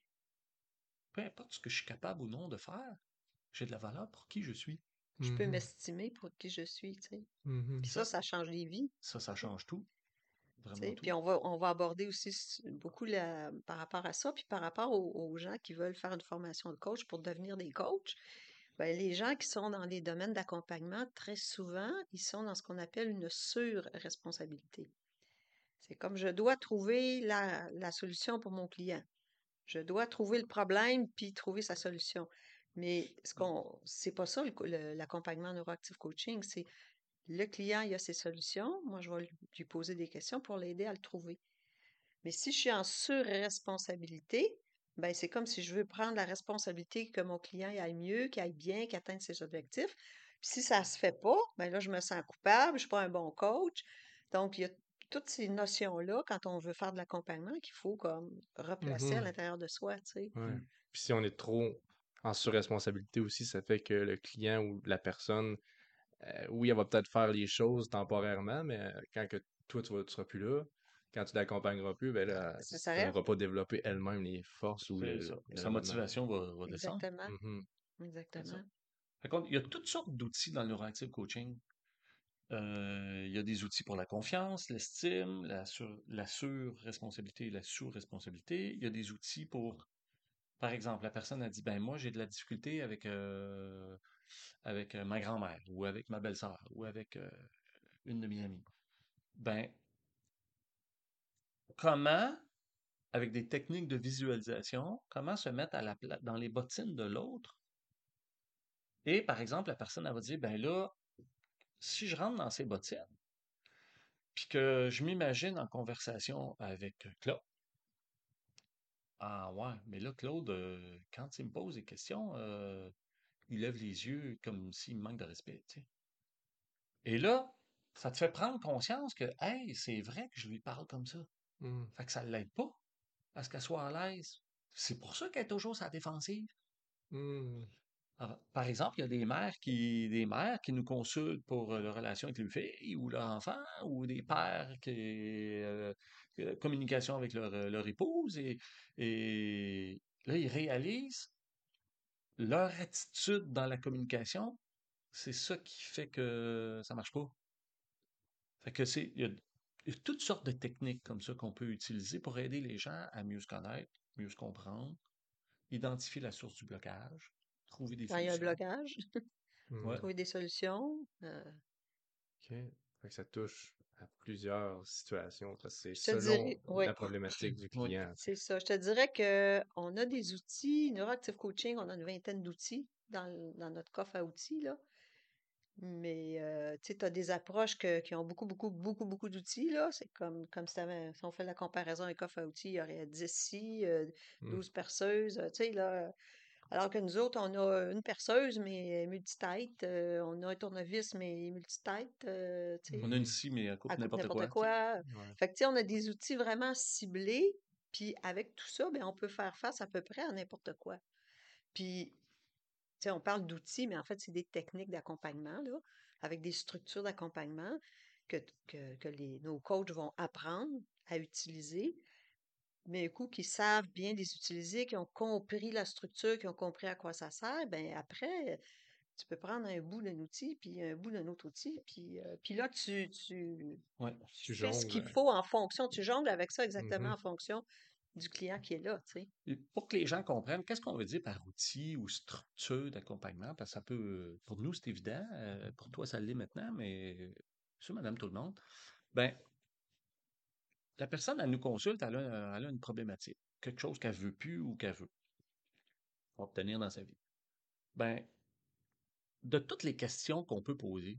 peu importe ce que je suis capable ou non de faire, j'ai de la valeur pour qui je suis. je peux Mhm. m'estimer pour qui je suis, tu sais. Mhm. Puis ça, Ça, ça change les vies, ça, ça tu sais. change tout, Tu vraiment sais. Puis tout. on va, on va aborder aussi s- beaucoup la- par rapport à ça, puis par rapport aux, aux gens qui veulent faire une formation de coach pour devenir des coachs. Ben, les gens qui sont dans les domaines d'accompagnement, très souvent, ils sont dans ce qu'on appelle une sur-responsabilité. C'est comme je dois trouver la, la solution pour mon client. Je dois trouver le problème puis trouver sa solution. Mais ce qu'on, c'est pas ça le co- le- l'accompagnement neuroactive coaching, c'est le client, il a ses solutions. Moi, je vais lui lui poser des questions pour l'aider à le trouver. Mais si je suis en surresponsabilité, ben c'est comme si je veux prendre la responsabilité que mon client il aille mieux, qu'il aille bien, qu'il atteigne ses objectifs. Puis si ça se fait pas, ben là, je me sens coupable, je suis pas un bon coach. Donc, il y a toutes ces notions-là, quand on veut faire de l'accompagnement, qu'il faut comme replacer à Mhm. l'intérieur de soi, tu sais. Ouais. Mm. Puis si on est trop en surresponsabilité aussi, ça fait que le client ou la personne, euh, oui, elle va peut-être faire les choses temporairement, mais euh, quand que toi, tu vas, tu seras plus là, quand tu l'accompagneras plus, ben là, Ça elle s'arrête. n'aura pas développé elle-même les forces ou C'est le, ça. le Sa raisonnement. motivation va, va descendre. Exactement. Mhm. C'est ça. Exactement. Fait qu'on- il y a toutes sortes d'outils dans le neuroactive coaching. Euh, il y a des outils pour la confiance, l'estime, la sur, la sur-responsabilité et la sous-responsabilité. Il y a des outils pour, par exemple, la personne a dit, ben moi j'ai de la difficulté avec euh, avec euh, ma grand-mère ou avec ma belle-sœur ou avec euh, une de mes amies. Ben comment, avec des techniques de visualisation, comment se mettre à la pla- dans les bottines de l'autre. Et par exemple, la personne elle va dire, ben là, si je rentre dans ces bottines, puis que je m'imagine en conversation avec Claude. Ah ouais, mais là, Claude, euh, quand il me pose des questions, euh, il lève les yeux comme s'il me manque de respect, tu sais. Et là, ça te fait prendre conscience que, hey, c'est vrai que je lui parle comme ça. Mhm. Fait que ça ne l'aide pas à ce qu'elle soit à l'aise. C'est pour ça qu'elle est toujours sur la défensive. Mhm. Alors, par exemple, il y a des mères qui, des mères qui nous consultent pour euh, leur relation avec leur fille ou leur enfant, ou des pères qui euh, euh, communication avec leur, euh, leur épouse, et, et là, ils réalisent leur attitude dans la communication, c'est ça qui fait que ça marche pas. Fait que c'est, il y a, il y a toutes sortes de techniques comme ça qu'on peut utiliser pour aider les gens à mieux se connaître, mieux se comprendre, identifier la source du blocage, trouver des Quand il y a un solutions. blocage, Ouais. Mhm. trouver des solutions. euh, OK. Fait que ça touche à plusieurs situations, parce que c'est je te selon dirais, oui, la problématique du Oui. client. c'est ça. Je te dirais que on a des outils, Neuroactive Coaching, on a une vingtaine d'outils dans, le- dans notre coffre à outils, là. Mais euh, tu sais, tu as des approches que- qui ont beaucoup, beaucoup, beaucoup, beaucoup d'outils, là. C'est comme, comme si, t'avais- si on fait la comparaison avec coffre à outils, il y aurait dix scies, euh, Mhm. douze perceuses, euh, tu sais, là. Alors que nous autres, on a une perceuse, mais multitête. euh, on a un tournevis, mais multitête, euh, tu sais, On a une Mhm. scie, mais elle coupe elle coupe n'importe n'importe quoi. quoi. Ouais. Fait que, tu sais, on a des outils vraiment ciblés Puis avec tout ça, ben, on peut faire face à peu près à n'importe quoi. Puis, tu sais, on parle d'outils, mais en fait, c'est des techniques d'accompagnement, là, avec des structures d'accompagnement que, que, que les, nos coachs vont apprendre à utiliser, mais un coup, qui savent bien les utiliser, qui ont compris la structure, qui ont compris à quoi ça sert, ben après, tu peux prendre un bout d'un outil, puis un bout d'un autre outil, puis, euh, puis là, tu, tu, Ouais. tu Tu fais ce qu'il jongles. faut en fonction, tu jongles avec ça exactement Mhm. en fonction du client qui est là, tu sais. Et pour que les gens comprennent, qu'est-ce qu'on veut dire par outil ou structure d'accompagnement? Parce que ça peut, pour nous, c'est évident, euh, pour toi, ça l'est maintenant, mais monsieur, madame, tout le monde. Ben, la personne, elle nous consulte, elle a, elle a une problématique, quelque chose qu'elle veut plus ou qu'elle veut obtenir dans sa vie. Ben, de toutes les questions qu'on peut poser,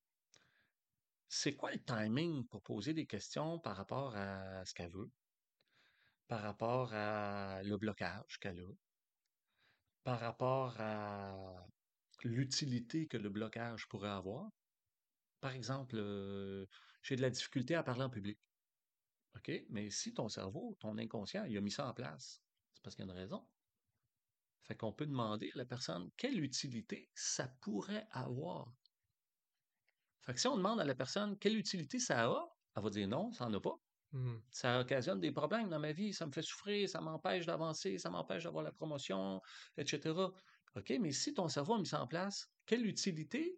c'est quoi le timing pour poser des questions par rapport à ce qu'elle veut, par rapport à le blocage qu'elle a, par rapport à l'utilité que le blocage pourrait avoir? Par exemple, euh, j'ai de la difficulté à parler en public. OK? Mais si ton cerveau, ton inconscient, il a mis ça en place, c'est parce qu'il y a une raison. Fait qu'on peut demander à la personne quelle utilité ça pourrait avoir. Fait que si on demande à la personne quelle utilité ça a, elle va dire non, ça n'en a pas. Mhm. Ça occasionne des problèmes dans ma vie, ça me fait souffrir, ça m'empêche d'avancer, ça m'empêche d'avoir la promotion, et cetera. OK, mais si ton cerveau a mis ça en place, quelle utilité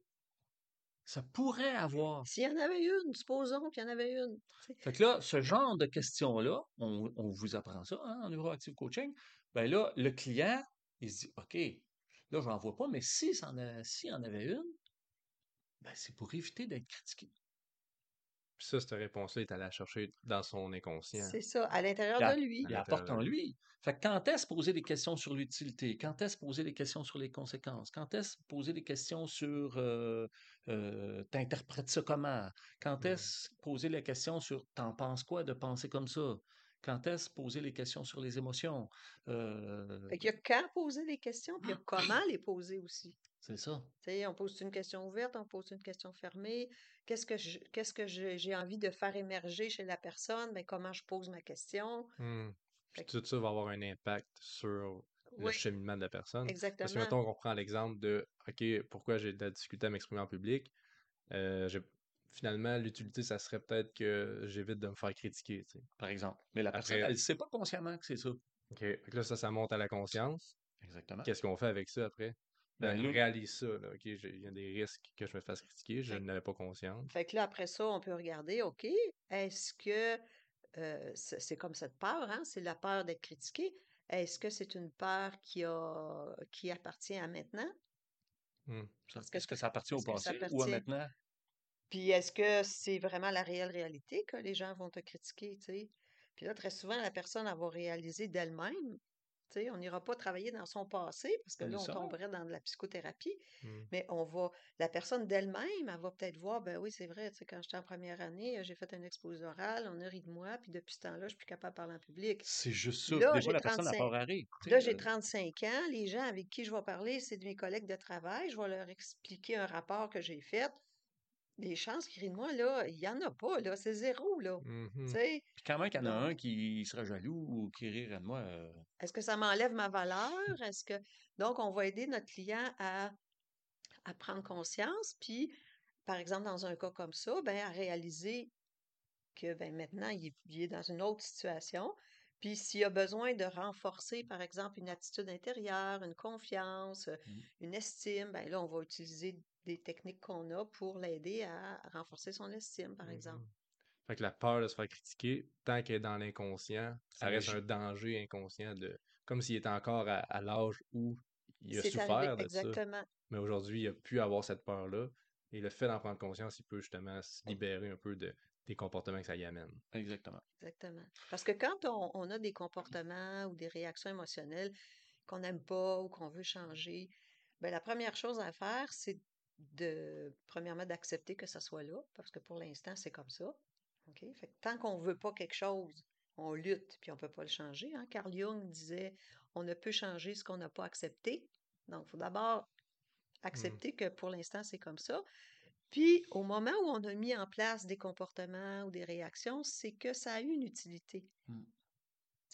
ça pourrait avoir? S'il y en avait une, supposons qu'il y en avait une, tu sais. Fait que là, ce genre de questions-là, on, on vous apprend ça hein, en neuroactive coaching. Ben là, le client, il se dit, OK, là, j'en vois pas, mais si s'en a, s'il y en avait une, ben c'est pour éviter d'être critiqué. Puis ça, cette réponse-là, il est allé la chercher dans son inconscient, C'est ça, à l'intérieur Il, de a- lui. à il l'intérieur apporte de en lui. lui. Fait que quand est-ce poser des questions sur l'utilité? Quand est-ce poser des questions sur les conséquences? Quand est-ce poser des questions sur euh, euh, t'interprètes ça comment? Quand Mhm. est-ce poser les questions sur t'en penses quoi de penser comme ça? Quand est-ce poser les questions sur les émotions? Euh, Fait qu'il y a quand poser les questions, puis il y a comment les poser aussi. c'est ça. Tu sais, on pose une question ouverte, on pose une question fermée. Qu'est-ce que je, qu'est-ce que je- j'ai envie de faire émerger chez la personne? Ben, comment je pose ma question? Mhm. Puis Fait que, tout ça va avoir un impact sur le oui, cheminement de la personne. Parce que, exactement. mettons, on prend l'exemple de, OK, pourquoi j'ai de la difficulté à m'exprimer en public? Euh, j'ai- Finalement, l'utilité, ça serait peut-être que j'évite de me faire critiquer, tu sais. Par exemple. Mais la personne, Après, elle ne sait pas consciemment que c'est ça. OK, fait que là, ça, ça monte à la conscience. Exactement. Qu'est-ce qu'on fait avec ça après? Ben, Ben là, réalise ça, là, OK, j'ai- il y a des risques que je me fasse critiquer, je Fait, n'avais pas conscience. fait que là, après ça, on peut regarder, OK, est-ce que euh, c'est c'est comme cette peur, hein? C'est la peur d'être critiqué. Est-ce que c'est une peur qui a, qui appartient à maintenant? Hmm. ça- Est-ce que, est-ce que ça appartient au est-ce que ça passé ou à appartient? maintenant? Puis est-ce que c'est vraiment la réelle réalité que les gens vont te critiquer, tu sais? Puis là, très souvent, la personne, elle va réaliser d'elle-même. Tu sais, on n'ira pas travailler dans son passé parce que C'est là, on ça. tomberait dans de la psychothérapie, Hmm. mais on va, la personne d'elle-même, elle va peut-être voir, ben oui, c'est vrai, tu sais, quand j'étais en première année, euh, j'ai fait un exposé oral, on a ri de moi, puis depuis ce temps-là, je suis plus capable de parler en public. C'est juste Puis ça. Puis là, des fois, j'ai la personne n'a trente-cinq, pas rire. puis Tu là, sais, j'ai euh, trente-cinq ans, les gens avec qui je vais parler, c'est de mes collègues de travail, je vais leur expliquer un rapport que j'ai fait. Les chances qu'ils rient de moi, là, il y en a pas, là, c'est zéro, là. Tu Mhm. sais? Puis quand même qu'il y en a Donc, un qui serait jaloux ou qui rirait de moi, euh, est-ce que ça m'enlève ma valeur? Est-ce que... Donc, on va aider notre client à, à prendre conscience, puis, par exemple, dans un cas comme ça, ben, à réaliser que ben, maintenant, il est, il est dans une autre situation. Puis, s'il a besoin de renforcer, par exemple, une attitude intérieure, une confiance, euh, mm, une estime, ben là, on va utiliser des techniques qu'on a pour l'aider à renforcer son estime, par exemple. Mhm. Fait que la peur de se faire critiquer, tant qu'elle est dans l'inconscient, ça elle reste un agit. danger inconscient de, comme s'il était encore à, à l'âge où il a C'est arrivé, souffert de ça. exactement, Mais aujourd'hui, il a pu avoir cette peur-là. Et le fait d'en prendre conscience, il peut justement se libérer un peu de, des comportements que ça y amène. Exactement. exactement. Parce que quand on, on a des comportements ou des réactions émotionnelles qu'on n'aime pas ou qu'on veut changer, ben, la première chose à faire, c'est de, premièrement, d'accepter que ça soit là, parce que pour l'instant, c'est comme ça. OK? Fait que tant qu'on ne veut pas quelque chose, on lutte, puis on ne peut pas le changer. Hein? Carl Jung disait, on ne peut changer ce qu'on n'a pas accepté. Donc, il faut d'abord Hmm. accepter que pour l'instant, c'est comme ça. Puis, au moment où on a mis en place des comportements ou des réactions, c'est que ça a eu une utilité. Mm. Tu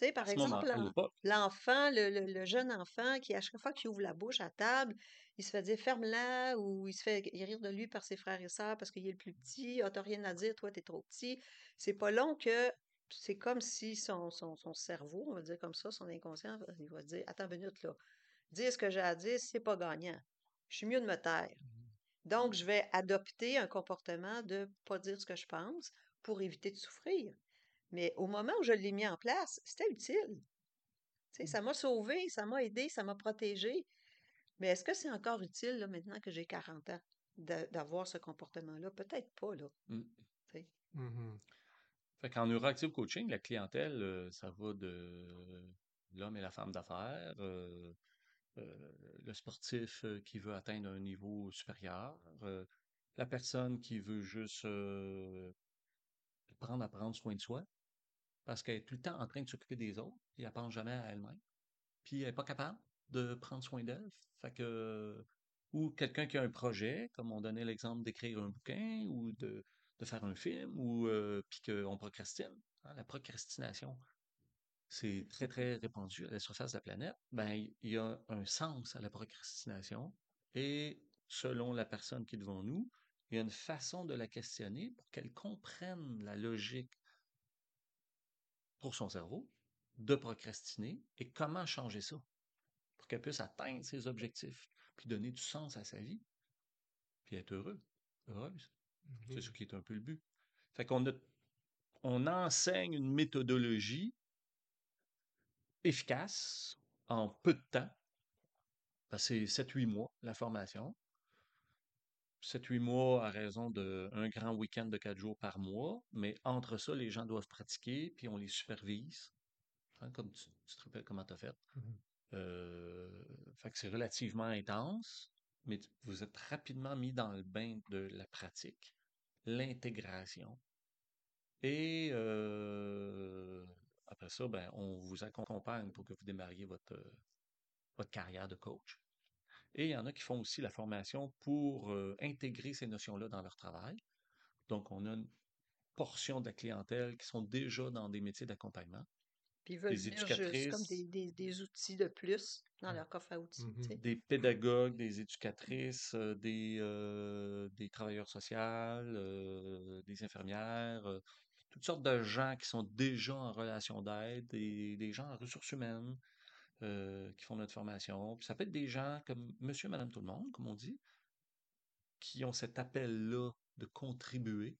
Tu sais, À par ce moment, exemple, à l'en- l'époque. l'enfant, le, le- le jeune enfant qui, à chaque fois qu'il ouvre la bouche à table, il se fait dire ferme-la ou il se fait rire de lui par ses frères et sœurs parce qu'il est le plus petit. Ah, t'as rien à dire, toi, t'es trop petit. C'est pas long que c'est comme si son, son, son cerveau, on va dire comme ça, son inconscient, il va dire attends une minute, là, dire ce que j'ai à dire, c'est pas gagnant. Je suis mieux de me taire. Donc, je vais adopter un comportement de pas dire ce que je pense pour éviter de souffrir. Mais au moment où je l'ai mis en place, c'était utile. Tu sais, ça m'a sauvé, ça m'a aidé, ça m'a protégé. Mais est-ce que c'est encore utile là, maintenant que j'ai quarante ans de- d'avoir ce comportement-là? Peut-être pas, là. Mm. Tu sais. Mhm. Fait qu'en neuroactive coaching, la clientèle, euh, ça va de l'homme et la femme d'affaires, euh, euh, le sportif euh, qui veut atteindre un niveau supérieur, euh, la personne qui veut juste euh, apprendre à prendre soin de soi, parce qu'elle est tout le temps en train de s'occuper des autres, et elle pense jamais à elle-même, puis elle est pas capable de prendre soin d'elle. Fait que, ou quelqu'un qui a un projet, comme on donnait l'exemple d'écrire un bouquin, ou de, de faire un film, ou euh, puis qu'on procrastine. Hein, la procrastination, c'est très, très répandu à la surface de la planète. Ben, il y a un sens à la procrastination, et selon la personne qui est devant nous, il y a une façon de la questionner pour qu'elle comprenne la logique pour son cerveau de procrastiner et comment changer ça pour qu'elle puisse atteindre ses objectifs, puis donner du sens à sa vie, puis être heureux, heureuse. C'est ce Mhm. qui est un peu le but. Fait qu'on a, on enseigne une méthodologie efficace en peu de temps, parce que c'est sept huit mois la formation. sept huit mois à raison d'un grand week-end de quatre jours par mois, mais entre ça, les gens doivent pratiquer, puis on les supervise, hein, comme tu, tu te rappelles comment tu as fait. Mhm. Euh, fait que c'est relativement intense, mais tu- vous êtes rapidement mis dans le bain de la pratique, l'intégration. Et euh, après ça, ben, on vous accompagne pour que vous démarriez votre, euh, votre carrière de coach. Et il y en a qui font aussi la formation pour euh, intégrer ces notions-là dans leur travail. Donc, on a une portion de la clientèle qui sont déjà dans des métiers d'accompagnement, Puis ils veulent des venir juste comme des, éducatrices, des, des outils de plus dans Ouais. leur coffre à outils. Tu Mhm. sais. des pédagogues, des éducatrices, euh, des, euh, des travailleurs sociaux, euh, des infirmières, euh, toutes sortes de gens qui sont déjà en relation d'aide, des, des gens en ressources humaines euh, qui font notre formation. Puis ça peut être des gens comme monsieur, madame, tout le monde, comme on dit, qui ont cet appel-là de contribuer.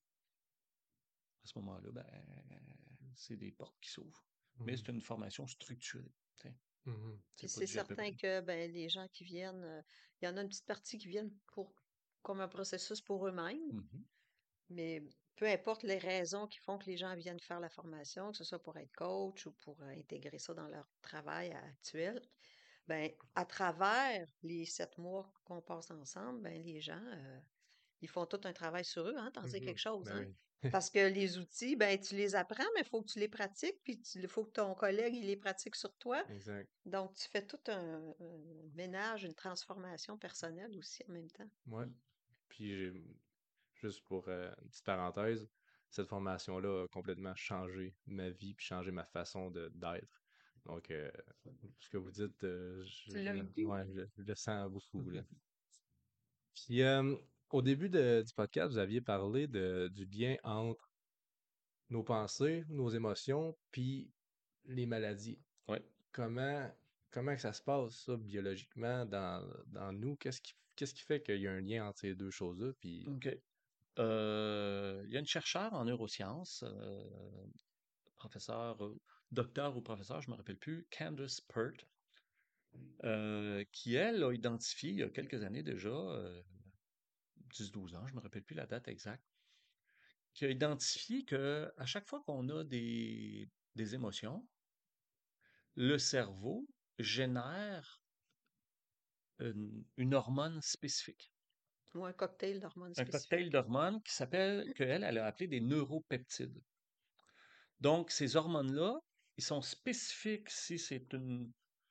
À ce moment-là, ben, c'est des portes qui s'ouvrent. Mais Mhm. c'est une formation structurée. T'sais. Mhm. Puis C'est pas c'est du à peu certain près. que ben, les gens qui viennent, euh, il y en a une petite partie qui viennent pour comme un processus pour eux-mêmes. Mhm. Mais peu importe les raisons qui font que les gens viennent faire la formation, que ce soit pour être coach ou pour euh, intégrer ça dans leur travail actuel, ben à travers les sept mois qu'on passe ensemble, ben les gens, euh, ils font tout un travail sur eux, hein, t'en sais Mhm. quelque chose, Ben hein? oui. Parce que les outils, ben tu les apprends, mais il faut que tu les pratiques, puis il faut que ton collègue, il les pratique sur toi. Exact. Donc, tu fais tout un, un ménage, une transformation personnelle aussi en même temps. Ouais. Mm. Puis j'ai- juste pour euh, une petite parenthèse, cette formation-là a complètement changé ma vie puis changé ma façon de d'être. Donc, euh, ce que vous dites, euh, je, Tu l'as je- vécu? ouais, je, je le sens beaucoup, là. Puis, euh, au début de- du podcast, vous aviez parlé de, du lien entre nos pensées, nos émotions, puis les maladies. Ouais. Comment, comment que ça se passe, ça, biologiquement, dans, dans nous? Qu'est-ce qui, qu'est-ce qui fait qu'il y a un lien entre ces deux choses-là? Puis, OK. Euh, il y a une chercheure en neurosciences, euh, professeur, euh, docteur ou professeur, je ne me rappelle plus, Candace Pert, euh, qui, elle, a identifié il y a quelques années déjà, euh, dix douze ans, je ne me rappelle plus la date exacte, qui a identifié que à chaque fois qu'on a des, des émotions, le cerveau génère une, une hormone spécifique. Ou un cocktail d'hormones Un cocktail spécifiques. d'hormones qui s'appelle, qu'elle, elle a appelé des neuropeptides. Donc, ces hormones-là, ils sont spécifiques si c'est une,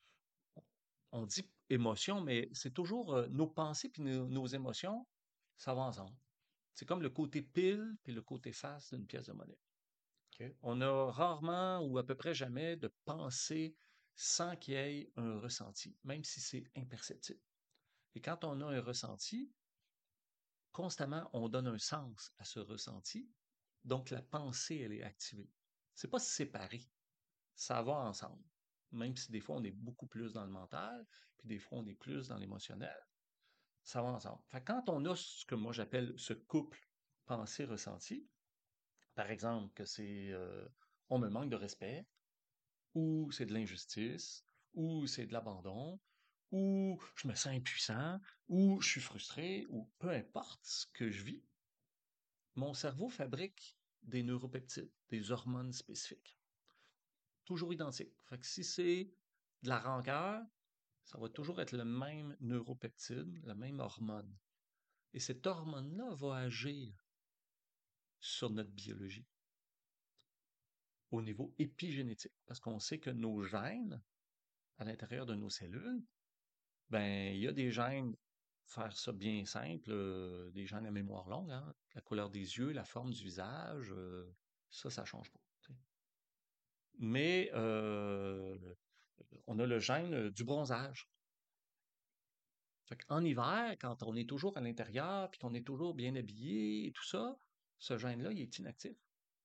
on dit émotion, mais c'est toujours euh, nos pensées puis nos, nos émotions, ça va ensemble. C'est comme le côté pile puis le côté face d'une pièce de monnaie. OK? On a rarement ou à peu près jamais de pensée sans qu'il y ait un ressenti, même si c'est imperceptible. Et quand on a un ressenti, constamment, on donne un sens à ce ressenti. Donc, la pensée, elle est activée. C'est pas séparé. Ça va ensemble. Même si des fois, on est beaucoup plus dans le mental, puis des fois, on est plus dans l'émotionnel. Ça va ensemble. Fait que quand on a ce que moi j'appelle ce couple pensée-ressenti, par exemple, que c'est euh, on me manque de respect, ou c'est de l'injustice, ou c'est de l'abandon, ou je me sens impuissant, ou je suis frustré, ou peu importe ce que je vis, mon cerveau fabrique des neuropeptides, des hormones spécifiques, toujours identiques. Fait que si c'est de la rancœur, ça va toujours être le même neuropeptide, la même hormone. Et cette hormone-là va agir sur notre biologie au niveau épigénétique, parce qu'on sait que nos gènes, à l'intérieur de nos cellules, ben, il y a des gènes, faire ça bien simple, euh, des gènes à mémoire longue, hein, la couleur des yeux, la forme du visage, euh, ça, ça change pas. T'sais. Mais euh, on a le gène du bronzage. Fait qu'en hiver, quand on est toujours à l'intérieur, puis qu'on est toujours bien habillé et tout ça, ce gène-là, il est inactif.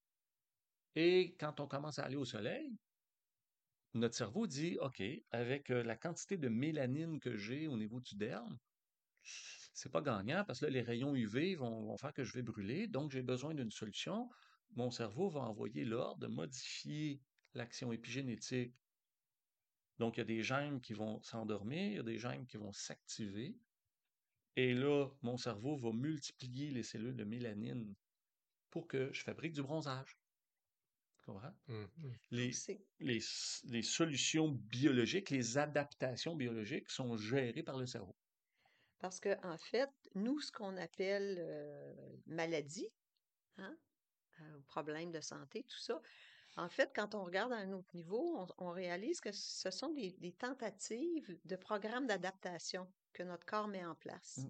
Et quand on commence à aller au soleil, notre cerveau dit, OK, avec euh, la quantité de mélanine que j'ai au niveau du derme, c'est pas gagnant parce que là, les rayons U V vont, vont faire que je vais brûler, donc j'ai besoin d'une solution. Mon cerveau va envoyer l'ordre de modifier l'action épigénétique. Donc, il y a des gènes qui vont s'endormir, il y a des gènes qui vont s'activer. Et là, mon cerveau va multiplier les cellules de mélanine pour que je fabrique du bronzage. Tu comprends? Mhm. Donc, Les, c'est les, les solutions biologiques, les adaptations biologiques sont gérées par le cerveau. parce que, en fait, nous, ce qu'on appelle euh, maladie, hein, euh, problème de santé, tout ça, en fait, quand on regarde à un autre niveau, on, on réalise que ce sont des, des tentatives de programmes d'adaptation que notre corps met en place. Mm.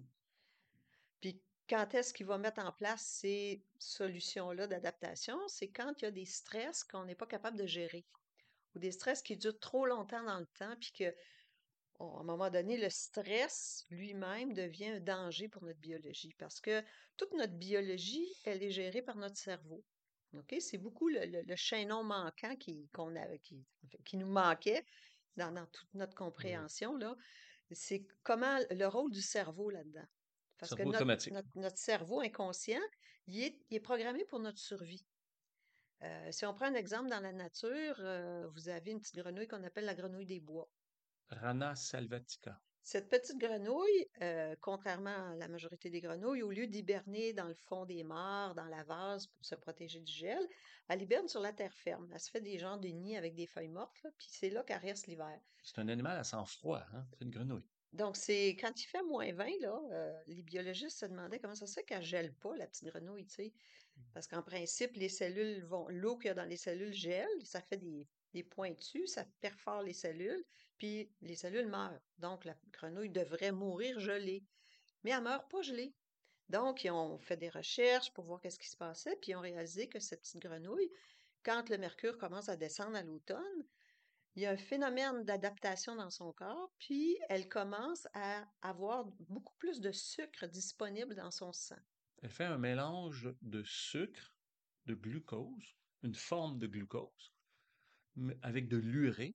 Puis quand est-ce qu'il va mettre en place ces solutions-là d'adaptation? C'est quand il y a des stress qu'on n'est pas capable de gérer ou des stress qui durent trop longtemps dans le temps, puis que, on- à un moment donné, le stress lui-même devient un danger pour notre biologie parce que toute notre biologie, elle est gérée par notre cerveau. OK? C'est beaucoup le, le- le chaînon manquant qui, qu'on a, qui, qui nous manquait dans, dans toute notre Mhm. compréhension, là. C'est comment le rôle du cerveau là-dedans. Parce que Cerveau notre, automatique. notre, notre cerveau inconscient, il est, il est programmé pour notre survie. Euh, si on prend un exemple dans la nature, euh, vous avez une petite grenouille qu'on appelle la grenouille des bois. Rana salvatica. Cette petite grenouille, euh, contrairement à la majorité des grenouilles, au lieu d'hiberner dans le fond des mares, dans la vase pour se protéger du gel, elle hiberne sur la terre ferme. Elle se fait des genres de nids avec des feuilles mortes, là, puis c'est là qu'elle reste l'hiver. C'est un animal à sang froid, hein? C'est une grenouille. Donc, c'est quand il fait moins vingt, là, euh, les biologistes se demandaient comment ça se fait qu'elle gèle pas, la petite grenouille, tu sais. Parce qu'en principe, les cellules vont, l'eau qu'il y a dans les cellules gèle, ça fait des, des pointus, ça perfore les cellules, puis les cellules meurent. Donc, la grenouille devrait mourir gelée. Mais elle meurt pas gelée. Donc, ils ont fait des recherches pour voir qu'est-ce qui se passait, puis ils ont réalisé que cette petite grenouille, quand le mercure commence à descendre à l'automne, il y a un phénomène d'adaptation dans son corps, puis elle commence à avoir beaucoup plus de sucre disponible dans son sang. Elle fait un mélange de sucre, de glucose, une forme de glucose, mais avec de l'urée,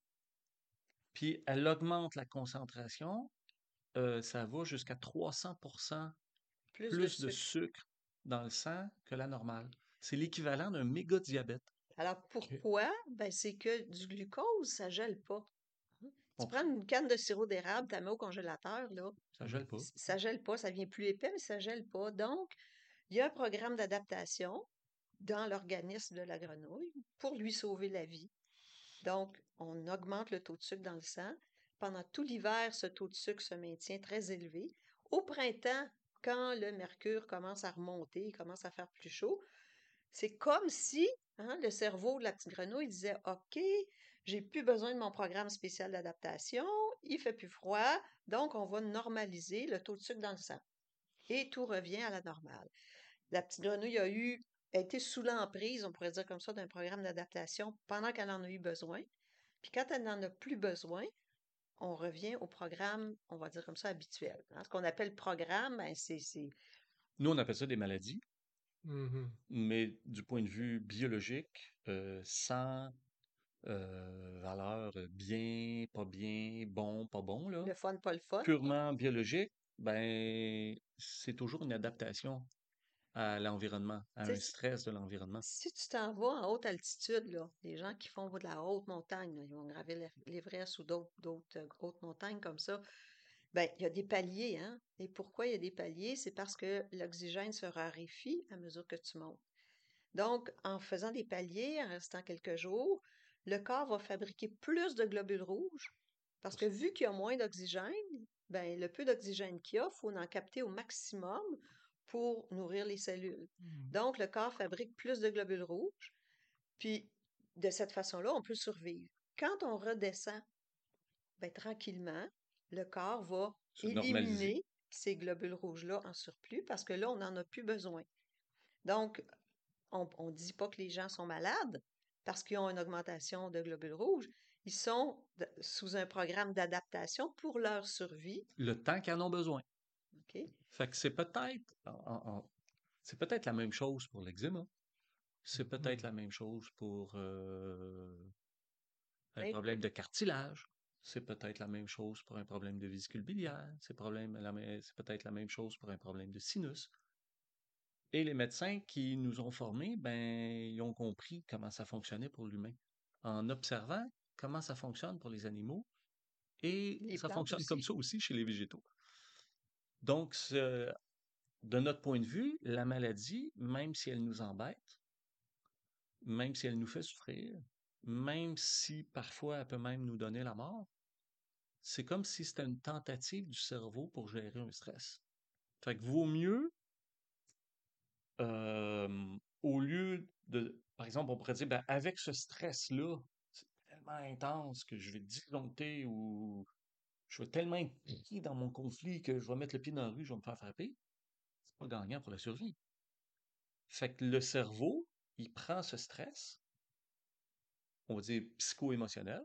puis elle augmente la concentration, euh, ça va jusqu'à trois cents pour cent Plus de plus de sucre. sucre dans le sang que la normale. C'est l'équivalent d'un méga diabète. Alors OK. pourquoi? Ben, c'est que du glucose, ça gèle pas. Hein? Tu prends Comprends? une canne de sirop d'érable, tu la mets au congélateur, là, Ça Mhm. gèle pas. c- ça gèle pas, ça vient plus épais, mais ça gèle pas. Donc, il y a un programme d'adaptation dans l'organisme de la grenouille pour lui sauver la vie. Donc, on augmente le taux de sucre dans le sang. Pendant tout l'hiver, ce taux de sucre se maintient très élevé. Au printemps, quand le mercure commence à remonter, il commence à faire plus chaud, c'est comme si hein, le cerveau de la petite grenouille disait OK, j'ai plus besoin de mon programme spécial d'adaptation, il fait plus froid, donc on va normaliser le taux de sucre dans le sang. Et tout revient à la normale. La petite grenouille a eu a été sous l'emprise, on pourrait dire comme ça, d'un programme d'adaptation pendant qu'elle en a eu besoin. Puis quand elle n'en a plus besoin, on revient au programme, on va dire comme ça, habituel. Hein. Ce qu'on appelle programme, ben, c'est, c'est Nous, on appelle ça des maladies, Mhm. mais du point de vue biologique, euh, sans euh, valeur euh, bien, pas bien, bon, pas bon, là, le fun, pas le fun. purement biologique, ben, c'est toujours une adaptation à l'environnement, à Tu un sais, stress de l'environnement. si tu t'en vas en haute altitude, là, les gens qui font de la haute montagne, là, ils vont gravir l'Ev- l'Everest ou d'autres, d'autres euh, hautes montagnes comme ça, ben, il y a des paliers, hein. Et pourquoi il y a des paliers? C'est parce que l'oxygène se raréfie à mesure que tu montes. Donc, en faisant des paliers, en restant quelques jours, le corps va fabriquer plus de globules rouges parce que vu qu'il y a moins d'oxygène, ben, le peu d'oxygène qu'il y a, il faut en capter au maximum pour nourrir les cellules. Mhm. Donc, le corps fabrique plus de globules rouges, puis de cette façon-là, on peut survivre. Quand on redescend, ben, tranquillement, le corps va Se normaliser. éliminer ces globules rouges-là en surplus parce que là, on n'en a plus besoin. Donc, on ne dit pas que les gens sont malades parce qu'ils ont une augmentation de globules rouges. Ils sont de- sous un programme d'adaptation pour leur survie. Le temps qu'ils en ont besoin. OK? Fait que c'est peut-être, en- en- en- c'est peut-être la même chose pour l'eczéma. C'est peut-être Mhm. la même chose pour euh, un Ben, problème de cartilage. C'est peut-être la même chose pour un problème de vésicule biliaire. C'est problème- la mê- c'est peut-être la même chose pour un problème de sinus. Et les médecins qui nous ont formés, ben, ils ont compris comment ça fonctionnait pour l'humain. En observant comment ça fonctionne pour les animaux, et les ça plantes fonctionne comme aussi. ça aussi chez les végétaux. Donc, ce- de notre point de vue, la maladie, même si elle nous embête, même si elle nous fait souffrir, même si parfois elle peut même nous donner la mort, c'est comme si c'était une tentative du cerveau pour gérer un stress. Fait que vaut mieux, euh, au lieu de, par exemple, on pourrait dire, ben, avec ce stress-là, c'est tellement intense que je vais disjoncter ou je vais tellement être pris dans mon conflit que je vais mettre le pied dans la rue, je vais me faire frapper. C'est pas gagnant pour la survie. Fait que le cerveau, il prend ce stress, on va dire psycho-émotionnel,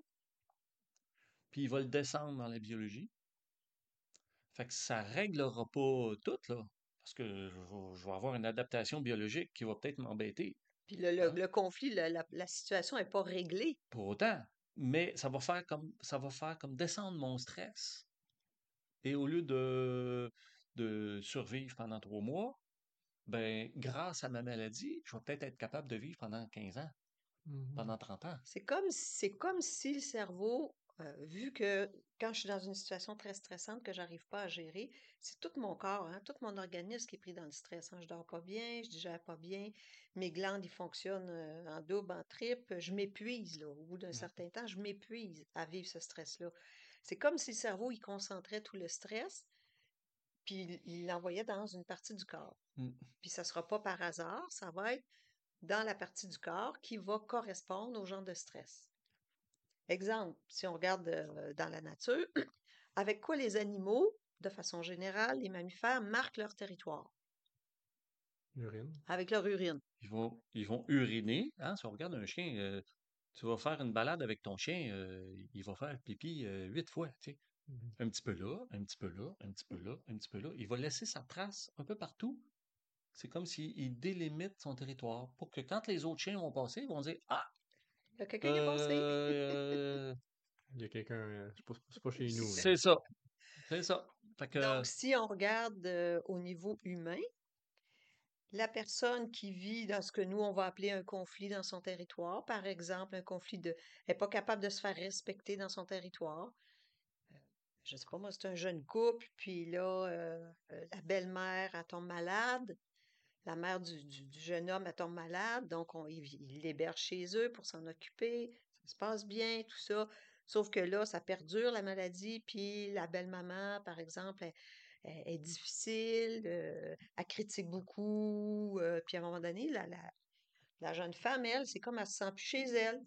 puis il va le descendre dans la biologie. Fait que ça réglera pas tout, là. Parce que je vais, je vais avoir une adaptation biologique qui va peut-être m'embêter, Puis le, le- hein, le conflit, la, la- la situation n'est pas réglée. pour autant. Mais ça va faire comme, ça va faire comme descendre mon stress. Et au lieu de, de survivre pendant trois mois, ben, grâce à ma maladie, je vais peut-être être capable de vivre pendant quinze ans, Mhm. pendant trente ans. C'est comme, c'est comme si le cerveau, euh, vu que quand je suis dans une situation très stressante que j'arrive pas à gérer, c'est tout mon corps, hein, tout mon organisme qui est pris dans le stress. Hein. Je dors pas bien, je digère pas bien, mes glandes, ils fonctionnent euh, en double, en triple. Je m'épuise, là. Au bout d'un Mm. certain temps, je m'épuise à vivre ce stress-là. C'est comme si le cerveau, il concentrait tout le stress, puis il il l'envoyait dans une partie du corps. Mm. Puis ça sera pas par hasard, ça va être dans la partie du corps qui va correspondre au genre de stress. Exemple, si on regarde euh, dans la nature, avec quoi les animaux, de façon générale, les mammifères marquent leur territoire? L'urine. Avec leur urine. Ils vont, ils vont uriner, hein. Si on regarde un chien, euh, tu vas faire une balade avec ton chien, euh, il va faire pipi euh, huit fois, tu sais. Mhm. Un petit peu là, un petit peu là, un petit peu là, un petit peu là. Il va laisser sa trace un peu partout. C'est comme s'il délimite son territoire pour que quand les autres chiens vont passer, ils vont dire, ah, Il y a quelqu'un qui est passé. euh, Il y a quelqu'un, euh, c'est pas, c'est pas chez nous, là. c'est ça, c'est ça. Fait que, Donc, si on regarde euh, au niveau humain, la personne qui vit dans ce que nous, on va appeler un conflit dans son territoire, par exemple, un conflit de, elle n'est pas capable de se faire respecter dans son territoire. Je sais pas, moi, c'est un jeune couple, puis là, euh, euh, la belle-mère, elle tombe malade. La mère du, du- du jeune homme, elle tombe malade, donc on, il, il l'héberge chez eux pour s'en occuper. Ça se passe bien, tout ça. Sauf que là, ça perdure, la maladie, puis la belle-maman, par exemple, elle, elle est difficile, euh, elle critique beaucoup, euh, puis à un moment donné, la, la, la jeune femme, elle, c'est comme elle se sent plus chez elle.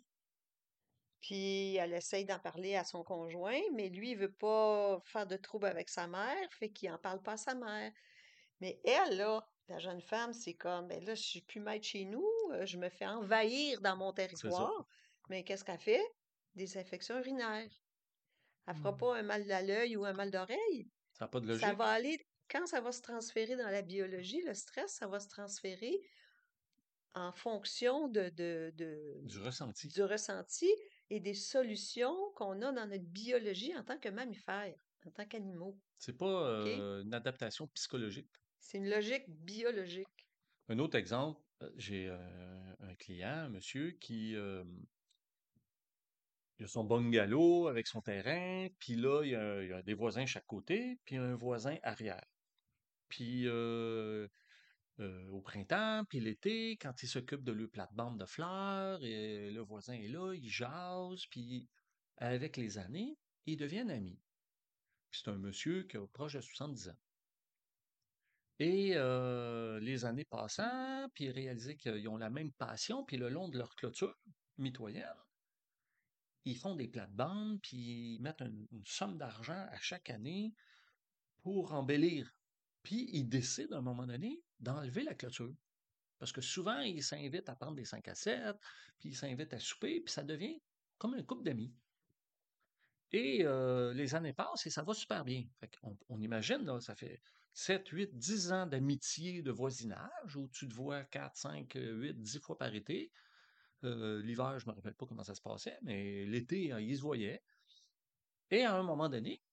Puis elle essaye d'en parler à son conjoint, mais lui, il veut pas faire de trouble avec sa mère, fait qu'il en parle pas à sa mère. Mais elle, là, La jeune femme, c'est comme, ben là, je suis plus maître chez nous, euh, je me fais envahir dans mon C'est ça. territoire. Mais qu'est-ce qu'elle fait? Des infections urinaires. Elle fera Hmm. pas un mal à l'œil ou un mal d'oreille. Ça n'a pas de Ça logique. va aller, quand ça va se transférer dans la biologie, le stress, ça va se transférer en fonction de, de, de- Du ressenti. du ressenti et des solutions qu'on a dans notre biologie en tant que mammifères, en tant qu'animaux. C'est pas OK? euh, une adaptation psychologique. C'est une logique biologique. Un autre exemple, euh, j'ai euh, un client, un monsieur, qui euh, il a son bungalow avec son terrain, puis là, il y a, il y a des voisins chaque côté, puis un voisin arrière. Puis euh, euh, au printemps, puis l'été, quand il s'occupe de leur plate-bande de fleurs, et le voisin est là, il jase, puis avec les années, ils deviennent amis. Puis c'est un monsieur qui a proche de soixante-dix ans. Et euh, les années passant, puis réaliser qu'ils ont la même passion, puis le long de leur clôture mitoyenne, ils font des plates-bandes, puis ils mettent une, une somme d'argent à chaque année pour embellir. Puis ils décident à un moment donné d'enlever la clôture. Parce que souvent, ils s'invitent à prendre des cinq à sept, puis ils s'invitent à souper, puis ça devient comme un couple d'amis. Et euh, les années passent et ça va super bien. Fait qu'on- on imagine, là, ça fait sept, huit, dix ans d'amitié, de voisinage, où tu te vois quatre, cinq, huit, dix fois par été. Euh, l'hiver, je me rappelle pas comment ça se passait, mais l'été, euh, ils se voyaient. Et à un moment donné,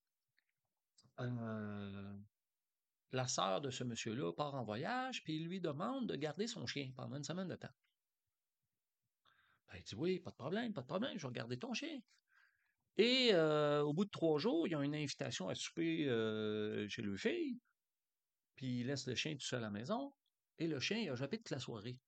euh, la sœur de ce monsieur-là part en voyage, puis il lui demande de garder son chien pendant une semaine de temps. Ben, il dit oui, pas de problème, pas de problème, je vais garder ton chien. Et euh, au bout de trois jours, il y a une invitation à souper euh, chez le fille, puis il laisse le chien tout seul à la maison, et le chien, il a jappé toute la soirée.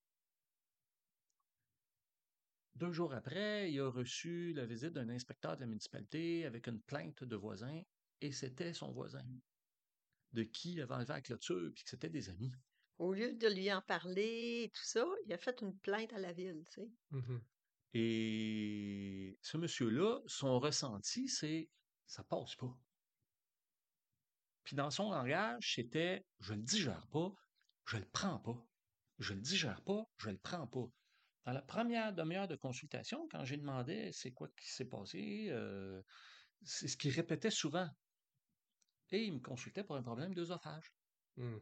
Deux jours après, il a reçu la visite d'un inspecteur de la municipalité avec une plainte de voisin, et c'était son voisin, de qui il avait enlevé la clôture, puis que c'était des amis. Au lieu de lui en parler et tout ça, il a fait une plainte à la ville, tu sais. Mhm. Et ce monsieur-là, son ressenti, c'est ça passe pas. Puis dans son langage, c'était je le digère pas, je le prends pas. Je le digère pas, je le prends pas. Dans la première demi-heure de consultation, quand j'ai demandé c'est quoi qui s'est passé, euh, c'est ce qu'il répétait souvent. Et il me consultait pour un problème d'œsophage. Hmm.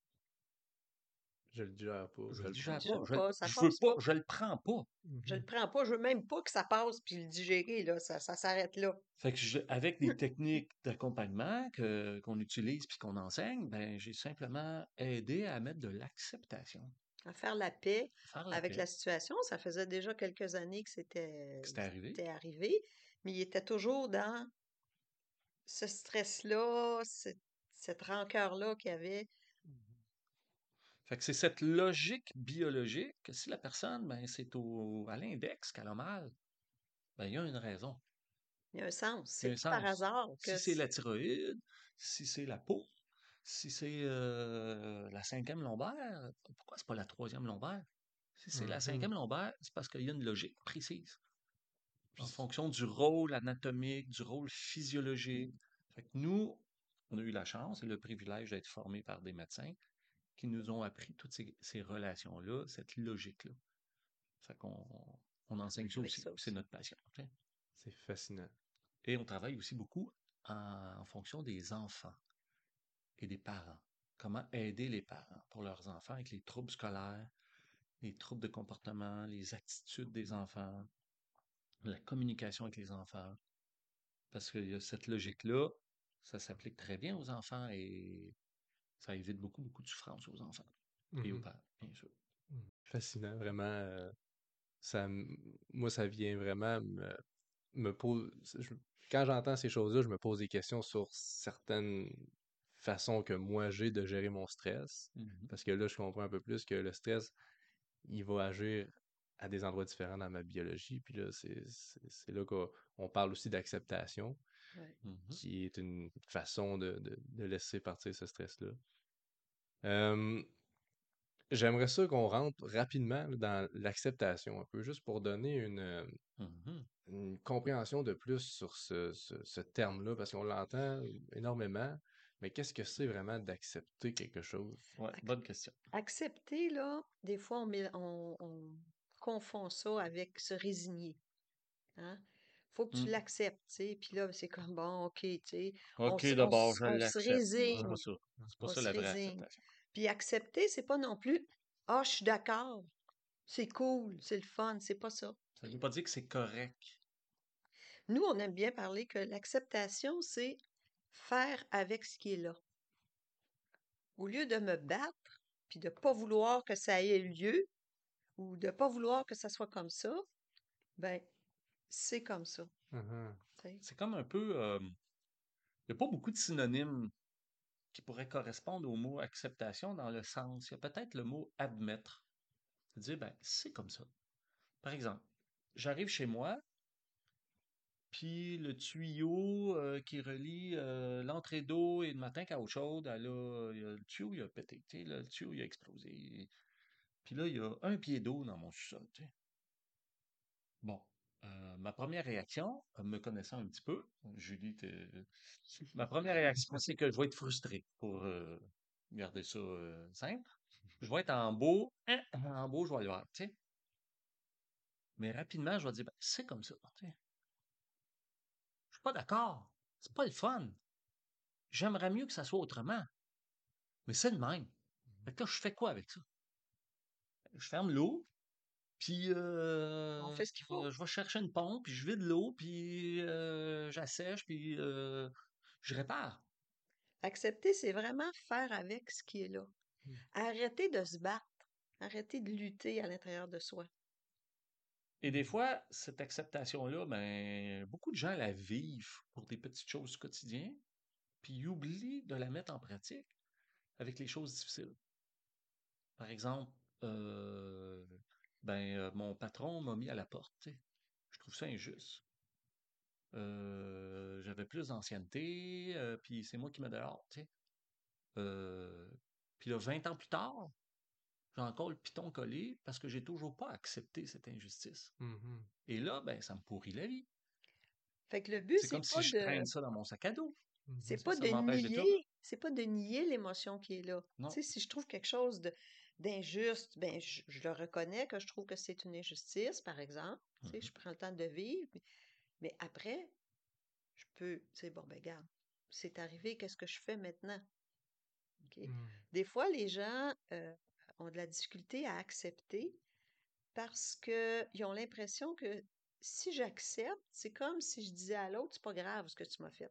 Je le digère pas, Je je le le prends digère Je pas, pas. le je, pas, ça je veux passe pas, pas. je le prends pas. Je le Mhm. prends pas, je veux même pas que ça passe puis le digérer, là. Ça, ça s'arrête là. Fait que je- avec des techniques d'accompagnement que, qu'on utilise puis qu'on enseigne, ben, j'ai simplement aidé à mettre de l'acceptation, À faire la paix à faire la avec paix. la situation. Ça faisait déjà quelques années que c'était C'était arrivé. c'était arrivé, mais il était toujours dans ce stress-là, cette, cette rancœur-là qu'il y avait. Fait que c'est cette logique biologique que si la personne, ben, c'est au, à l'index qu'elle a mal, ben, il y a une raison. Il y a un sens. Il y a C'est un pas par sens. hasard Si que c'est c- la thyroïde, si c'est la peau, si c'est euh, la cinquième lombaire, pourquoi c'est pas la troisième lombaire? Si c'est la Mhm. cinquième lombaire, c'est parce qu'il y a une logique précise. En fonction du rôle anatomique, du rôle physiologique. Fait que nous, on a eu la chance et le privilège d'être formés par des médecins qui nous ont appris toutes ces, ces relations-là, cette logique-là. Fait qu'on on enseigne ça avec aussi. ça C'est aussi. notre passion. Tu sais. C'est fascinant. Et on travaille aussi beaucoup en, en fonction des enfants et des parents. Comment aider les parents pour leurs enfants avec les troubles scolaires, les troubles de comportement, les attitudes des enfants, la communication avec les enfants. Parce qu'il y a cette logique-là, ça s'applique très bien aux enfants et ça évite beaucoup, beaucoup de souffrance aux enfants et aux Mhm. parents, bien sûr. Mhm. Fascinant, vraiment. euh, ça, m- moi, ça vient vraiment me, me pose. je- quand j'entends ces choses-là, je me pose des questions sur certaines façons que moi j'ai de gérer mon stress. Mhm. Parce que là, je comprends un peu plus que le stress, il va agir à des endroits différents dans ma biologie. Puis là, c'est c'est- c'est là qu'on on parle aussi d'acceptation, Ouais. Mhm. qui est une façon de, de- de laisser partir ce stress-là. Euh, J'aimerais ça qu'on rentre rapidement là, dans l'acceptation, un peu, juste pour donner une, euh, Mhm. une compréhension de plus sur ce, ce- ce terme-là, parce qu'on l'entend énormément, Mais qu'est-ce que c'est vraiment d'accepter quelque chose? Ouais, Ac- bonne question. Accepter, là, des fois, on, met- on, on confond ça avec se résigner. Hein? Faut que tu Hmm. l'acceptes, tu sais. Puis là, c'est comme, bon, OK, tu sais, on, OK, s- on, d'abord, s- je on se l'accepte. C'est pas résigne, ça. C'est pas on ça se la vraie résigne. acceptation. Puis accepter, c'est pas non plus, ah, je suis d'accord, c'est cool, c'est le fun, c'est pas ça. Ça veut pas dire que c'est correct. Nous, on aime bien parler que l'acceptation, c'est faire avec ce qui est là. Au lieu de me battre, puis de pas vouloir que ça ait lieu, ou de pas vouloir que ça soit comme ça, ben, c'est comme ça. Mhm. Tu sais. C'est comme un peu... euh, Il n'y a pas beaucoup de synonymes qui pourraient correspondre au mot acceptation dans le sens. Il y a peut-être le mot admettre. C'est-à-dire, ben, c'est comme ça. Par exemple, j'arrive chez moi, puis le tuyau euh, qui relie euh, l'entrée d'eau et le matin qu'à eau chaude, elle a- il y a- le tuyau il a pété, tu sais, là, le tuyau il a explosé. Puis là, il y a un pied d'eau dans mon sous-sol. Tu sais. Bon, euh, ma première réaction, euh, me connaissant un petit peu, Julie, t'es- ma première réaction, c'est que je vais être frustré pour euh, garder ça euh, simple. Je vais être en beau, hein, en beau, je vais le voir, tu sais. Mais rapidement, je vais dire, ben, c'est comme ça, tu sais. Je suis pas d'accord. C'est pas le fun. J'aimerais mieux que ça soit autrement. Mais c'est le même. Fait que là, je fais quoi avec ça? Je ferme l'eau, puis On euh, fait ce qu'il faut. euh, je vais chercher une pompe, puis je vide l'eau, puis euh, j'assèche, puis euh, je répare. Accepter, c'est vraiment faire avec ce qui est là. Mm. Arrêter de se battre. Arrêter de lutter à l'intérieur de soi. Et des fois, cette acceptation-là, ben, beaucoup de gens la vivent pour des petites choses du quotidien, puis ils oublient de la mettre en pratique avec les choses difficiles. Par exemple, euh, ben, euh, mon patron m'a mis à la porte, tu sais. Je trouve ça injuste. Euh, j'avais plus d'ancienneté, euh, puis c'est moi qui me dehors, tu sais. Euh, puis là, vingt ans plus tard, j'ai encore le piton collé parce que j'ai toujours pas accepté cette injustice. Mhm. Et là, ben, ça me pourrit la vie. Fait que le but, C'est c'est comme si pas je de, traîne ça dans mon sac à dos. c'est Mhm. Tu sais, pas ça de m'empêche d'être heureux. nier, c'est pas de nier l'émotion qui est là. Tu Non. sais, si je trouve quelque chose de d'injuste, ben je, je le reconnais que je trouve que c'est une injustice, par exemple. Tu sais, Mhm. je prends le temps de vivre, mais, mais après, je peux, tu sais, bon, ben regarde, c'est arrivé, qu'est-ce que je fais maintenant? OK? Mhm. Des fois, les gens euh, ont de la difficulté à accepter parce qu'ils ont l'impression que si j'accepte, c'est comme si je disais à l'autre, c'est pas grave ce que tu m'as fait.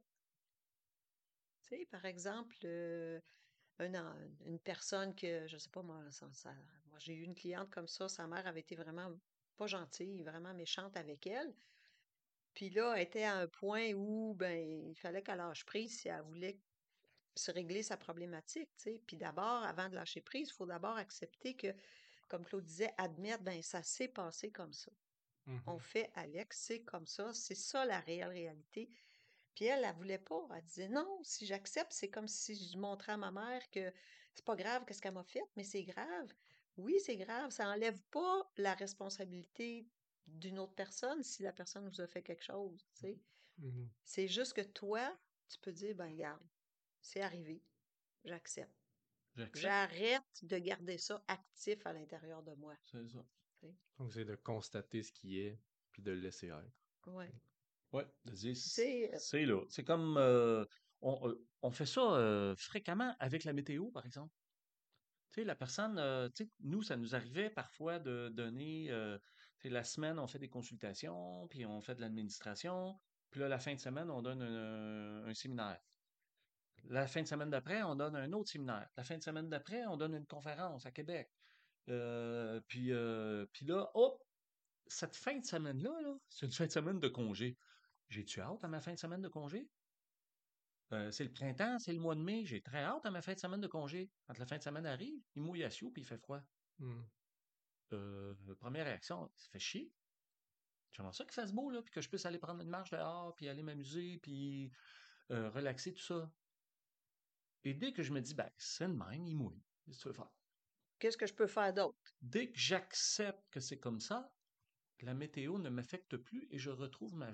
Tu sais, par exemple, euh, un en- une personne que, je sais pas, moi, ça- ça- moi j'ai eu une cliente comme ça, sa mère avait été vraiment pas gentille, vraiment méchante avec elle. Puis là, elle était à un point où, ben, il fallait qu'elle lâche prise si elle voulait se régler sa problématique, tu sais. Puis d'abord, avant de lâcher prise, il faut d'abord accepter que, comme Claude disait, admettre, ben, ça s'est passé comme ça. On Mhm. fait avec, c'est comme ça, c'est ça la réelle réalité. Puis elle, elle voulait pas. Elle disait non, si j'accepte, c'est comme si je montrais à ma mère que c'est pas grave qu'est-ce qu'elle m'a fait, mais c'est grave. Oui, c'est grave. Ça enlève pas la responsabilité d'une autre personne si la personne vous a fait quelque chose, tu sais. Mhm. C'est juste que toi, tu peux dire, ben regarde, c'est arrivé, j'accepte. J'accepte. J'arrête de garder ça actif à l'intérieur de moi. C'est ça. Tu sais. Donc, c'est de constater ce qui est, puis de le laisser être. Ouais. Ouais, de dire, Puis tu sais, euh, c'est là. C'est comme, euh, on, euh, on fait ça euh, fréquemment avec la météo, par exemple. Tu sais, la personne, euh, tu sais, nous, ça nous arrivait parfois de donner, euh, tu sais, la semaine, on fait des consultations, puis on fait de l'administration, puis là, la fin de semaine, on donne un, un séminaire. La fin de semaine d'après, on donne un autre séminaire. La fin de semaine d'après, on donne une conférence à Québec. Euh, puis, euh, puis là, hop, cette fin de semaine-là, là, c'est une fin de semaine de congé. J'ai-tu hâte à ma fin de semaine de congé? Euh, c'est le printemps, c'est le mois de mai. J'ai très hâte à ma fin de semaine de congé. Quand la fin de semaine arrive, il mouille à Sio puis il fait froid. Mhm. Euh, première réaction, ça fait chier. J'aimerais ça qu'il fasse beau, là, puis que je puisse aller prendre une marche dehors, puis aller m'amuser, puis euh, relaxer, tout ça. Et dès que je me dis, ben, c'est le même, il mouille. Qu'est-ce que tu veux faire? qu'est-ce que je peux faire d'autre? Dès que j'accepte que c'est comme ça, la météo ne m'affecte plus et je retrouve ma joie.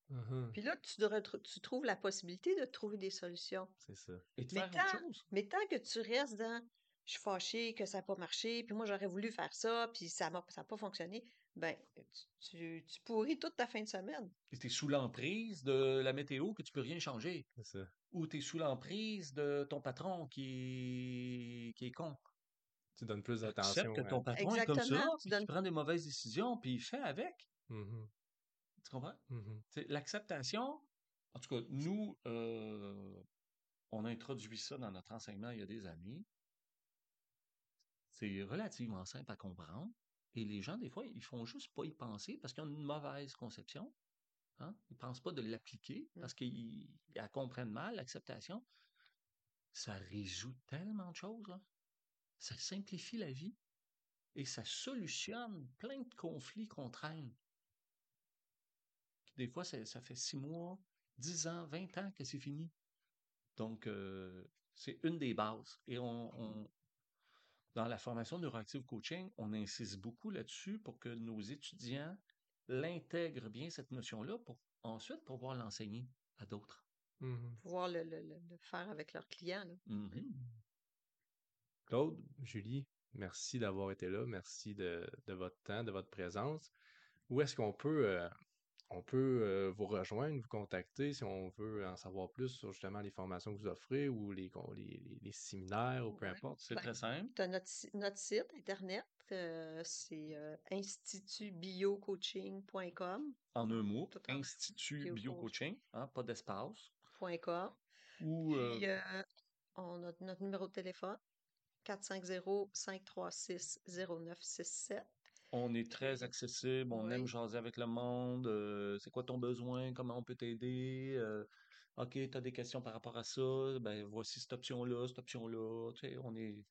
Mhm. Puis là, tu, devrais tr- tu trouves la possibilité de trouver des solutions. C'est ça. Et de Mais faire autre tant, chose. mais tant que tu restes dans je suis fâchée que ça n'a pas marché, puis moi j'aurais voulu faire ça, puis ça n'a ça a pas fonctionné, ben tu, tu, tu pourris toute ta fin de semaine. Et tu es sous l'emprise de la météo que tu peux rien changer. C'est ça. Ou tu es sous l'emprise de ton patron qui est, qui est con. Tu donnes plus Accepte que d'attention à... ton patron est comme ça, Exactement. Tu puis qu'il donnes. prend des mauvaises décisions, puis il fait avec. Mhm. Tu comprends? Mhm. C'est l'acceptation. En tout cas, nous, euh, on a introduit ça dans notre enseignement il y a des années. C'est relativement simple à comprendre. Et les gens, des fois, ils font juste pas y penser parce qu'ils ont une mauvaise conception. Hein? Ils pensent pas de l'appliquer Mm. parce qu'ils ils la comprennent mal, l'acceptation. Ça résout tellement de choses. Hein. Ça simplifie la vie et ça solutionne plein de conflits qu'on traîne. Des fois, ça, ça fait six mois, dix ans, vingt ans que c'est fini. Donc, euh, c'est une des bases. Et on, on- dans la formation Neuroactive Coaching, on insiste beaucoup là-dessus pour que nos étudiants l'intègrent bien, cette notion-là, pour ensuite pouvoir l'enseigner à d'autres. Mhm. Pouvoir le, le- le- le faire avec leurs clients. Là. Mhm. Claude, Julie, merci d'avoir été là. Merci de, de votre temps, de votre présence. Où est-ce qu'on peut, euh, on peut euh, vous rejoindre, vous contacter si on veut en savoir plus sur justement les formations que vous offrez ou les, con- les, les- les séminaires ou peu Ouais. importe? C'est Ben, très simple. tu as notre, si- notre site internet, euh, c'est euh, institut bio coaching point com. En un mot, Tout en Institut biocoach Biocoaching, hein, pas d'espace. point com. Ou euh, Puis, euh, on a notre numéro de téléphone, quatre cinq zéro, cinq trois six, zéro neuf six sept. on est très Puis, accessible, on aime oui. jaser avec le monde. Euh, c'est quoi ton besoin? Comment on peut t'aider? Euh, OK, tu as des questions par rapport à ça? Ben, voici cette option-là, cette option-là. Tu sais, on est,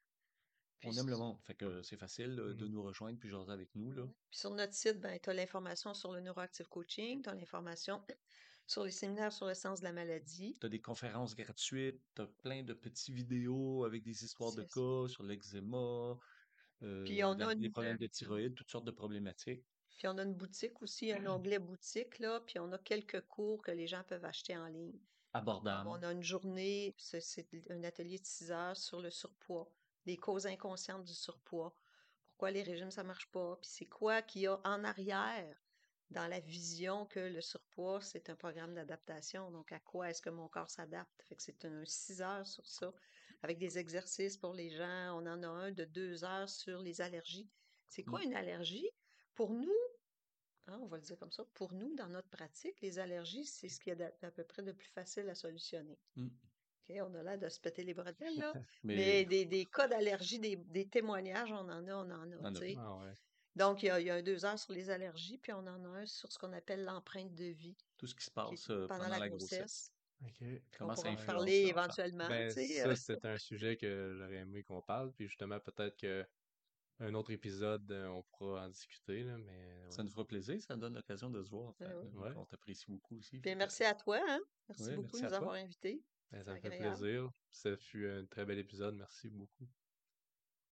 on aime le Puis, monde. Fait que c'est facile euh, de Mhm. nous rejoindre puis jaser avec nous, là. ouais. Puis sur notre site, ben, tu as l'information sur le neuroactive coaching, tu as l'information sur les séminaires sur le sens de la maladie. Tu as des conférences gratuites, tu as plein de petits vidéos avec des histoires de C'est ça. cas sur l'eczéma, Puis euh, on la- a les une, problèmes de thyroïde, toutes sortes de problématiques. puis on a une boutique aussi, un onglet boutique, là, puis on a quelques cours que les gens peuvent acheter en ligne. Alors, Abordables. on a une journée, c'est c'est un atelier de six heures sur le surpoids, les causes inconscientes du surpoids, pourquoi les régimes ça marche pas, puis c'est quoi qu'il y a en arrière dans la vision que le surpoids, c'est un programme d'adaptation. Donc, à quoi est-ce que mon corps s'adapte? Fait que c'est un six heures sur ça, avec des exercices pour les gens. On en a un de deux heures sur les allergies. C'est quoi Mm, une allergie? Pour nous, hein, on va le dire comme ça, pour nous, dans notre pratique, les allergies, c'est ce qu'il y a d'à d'à peu près de plus facile à solutionner. mm. OK, on a l'air de se péter les bretelles, là. Mais Mais des, des cas d'allergie, des, des témoignages, on en a, on en a, on en a tu sais. plein. Ah ouais. Donc, il y a, il y a un deux heures sur les allergies, puis on en a un sur ce qu'on appelle l'empreinte de vie, Tout ce qui se qui est passe euh, pendant pendant la la grossesse. grossesse. OK. On Comment ça pourra en Ouais. influence reparler l'enfant. éventuellement, Ben, tu sais. ça, euh. c'est un sujet que j'aurais aimé qu'on parle. Puis justement, peut-être que un autre épisode, euh, on pourra en discuter, là, mais ouais. Ça nous fera plaisir, ça donne l'occasion de se voir. Ouais, Fait, ouais. euh, Ouais. on t'apprécie beaucoup aussi. Bien, Fait que, merci à toi, hein. Merci ouais, beaucoup de merci à nous toi. avoir invités. Ben, C'est ça me fait agréable. plaisir. Ça fut un très bel épisode. Merci beaucoup.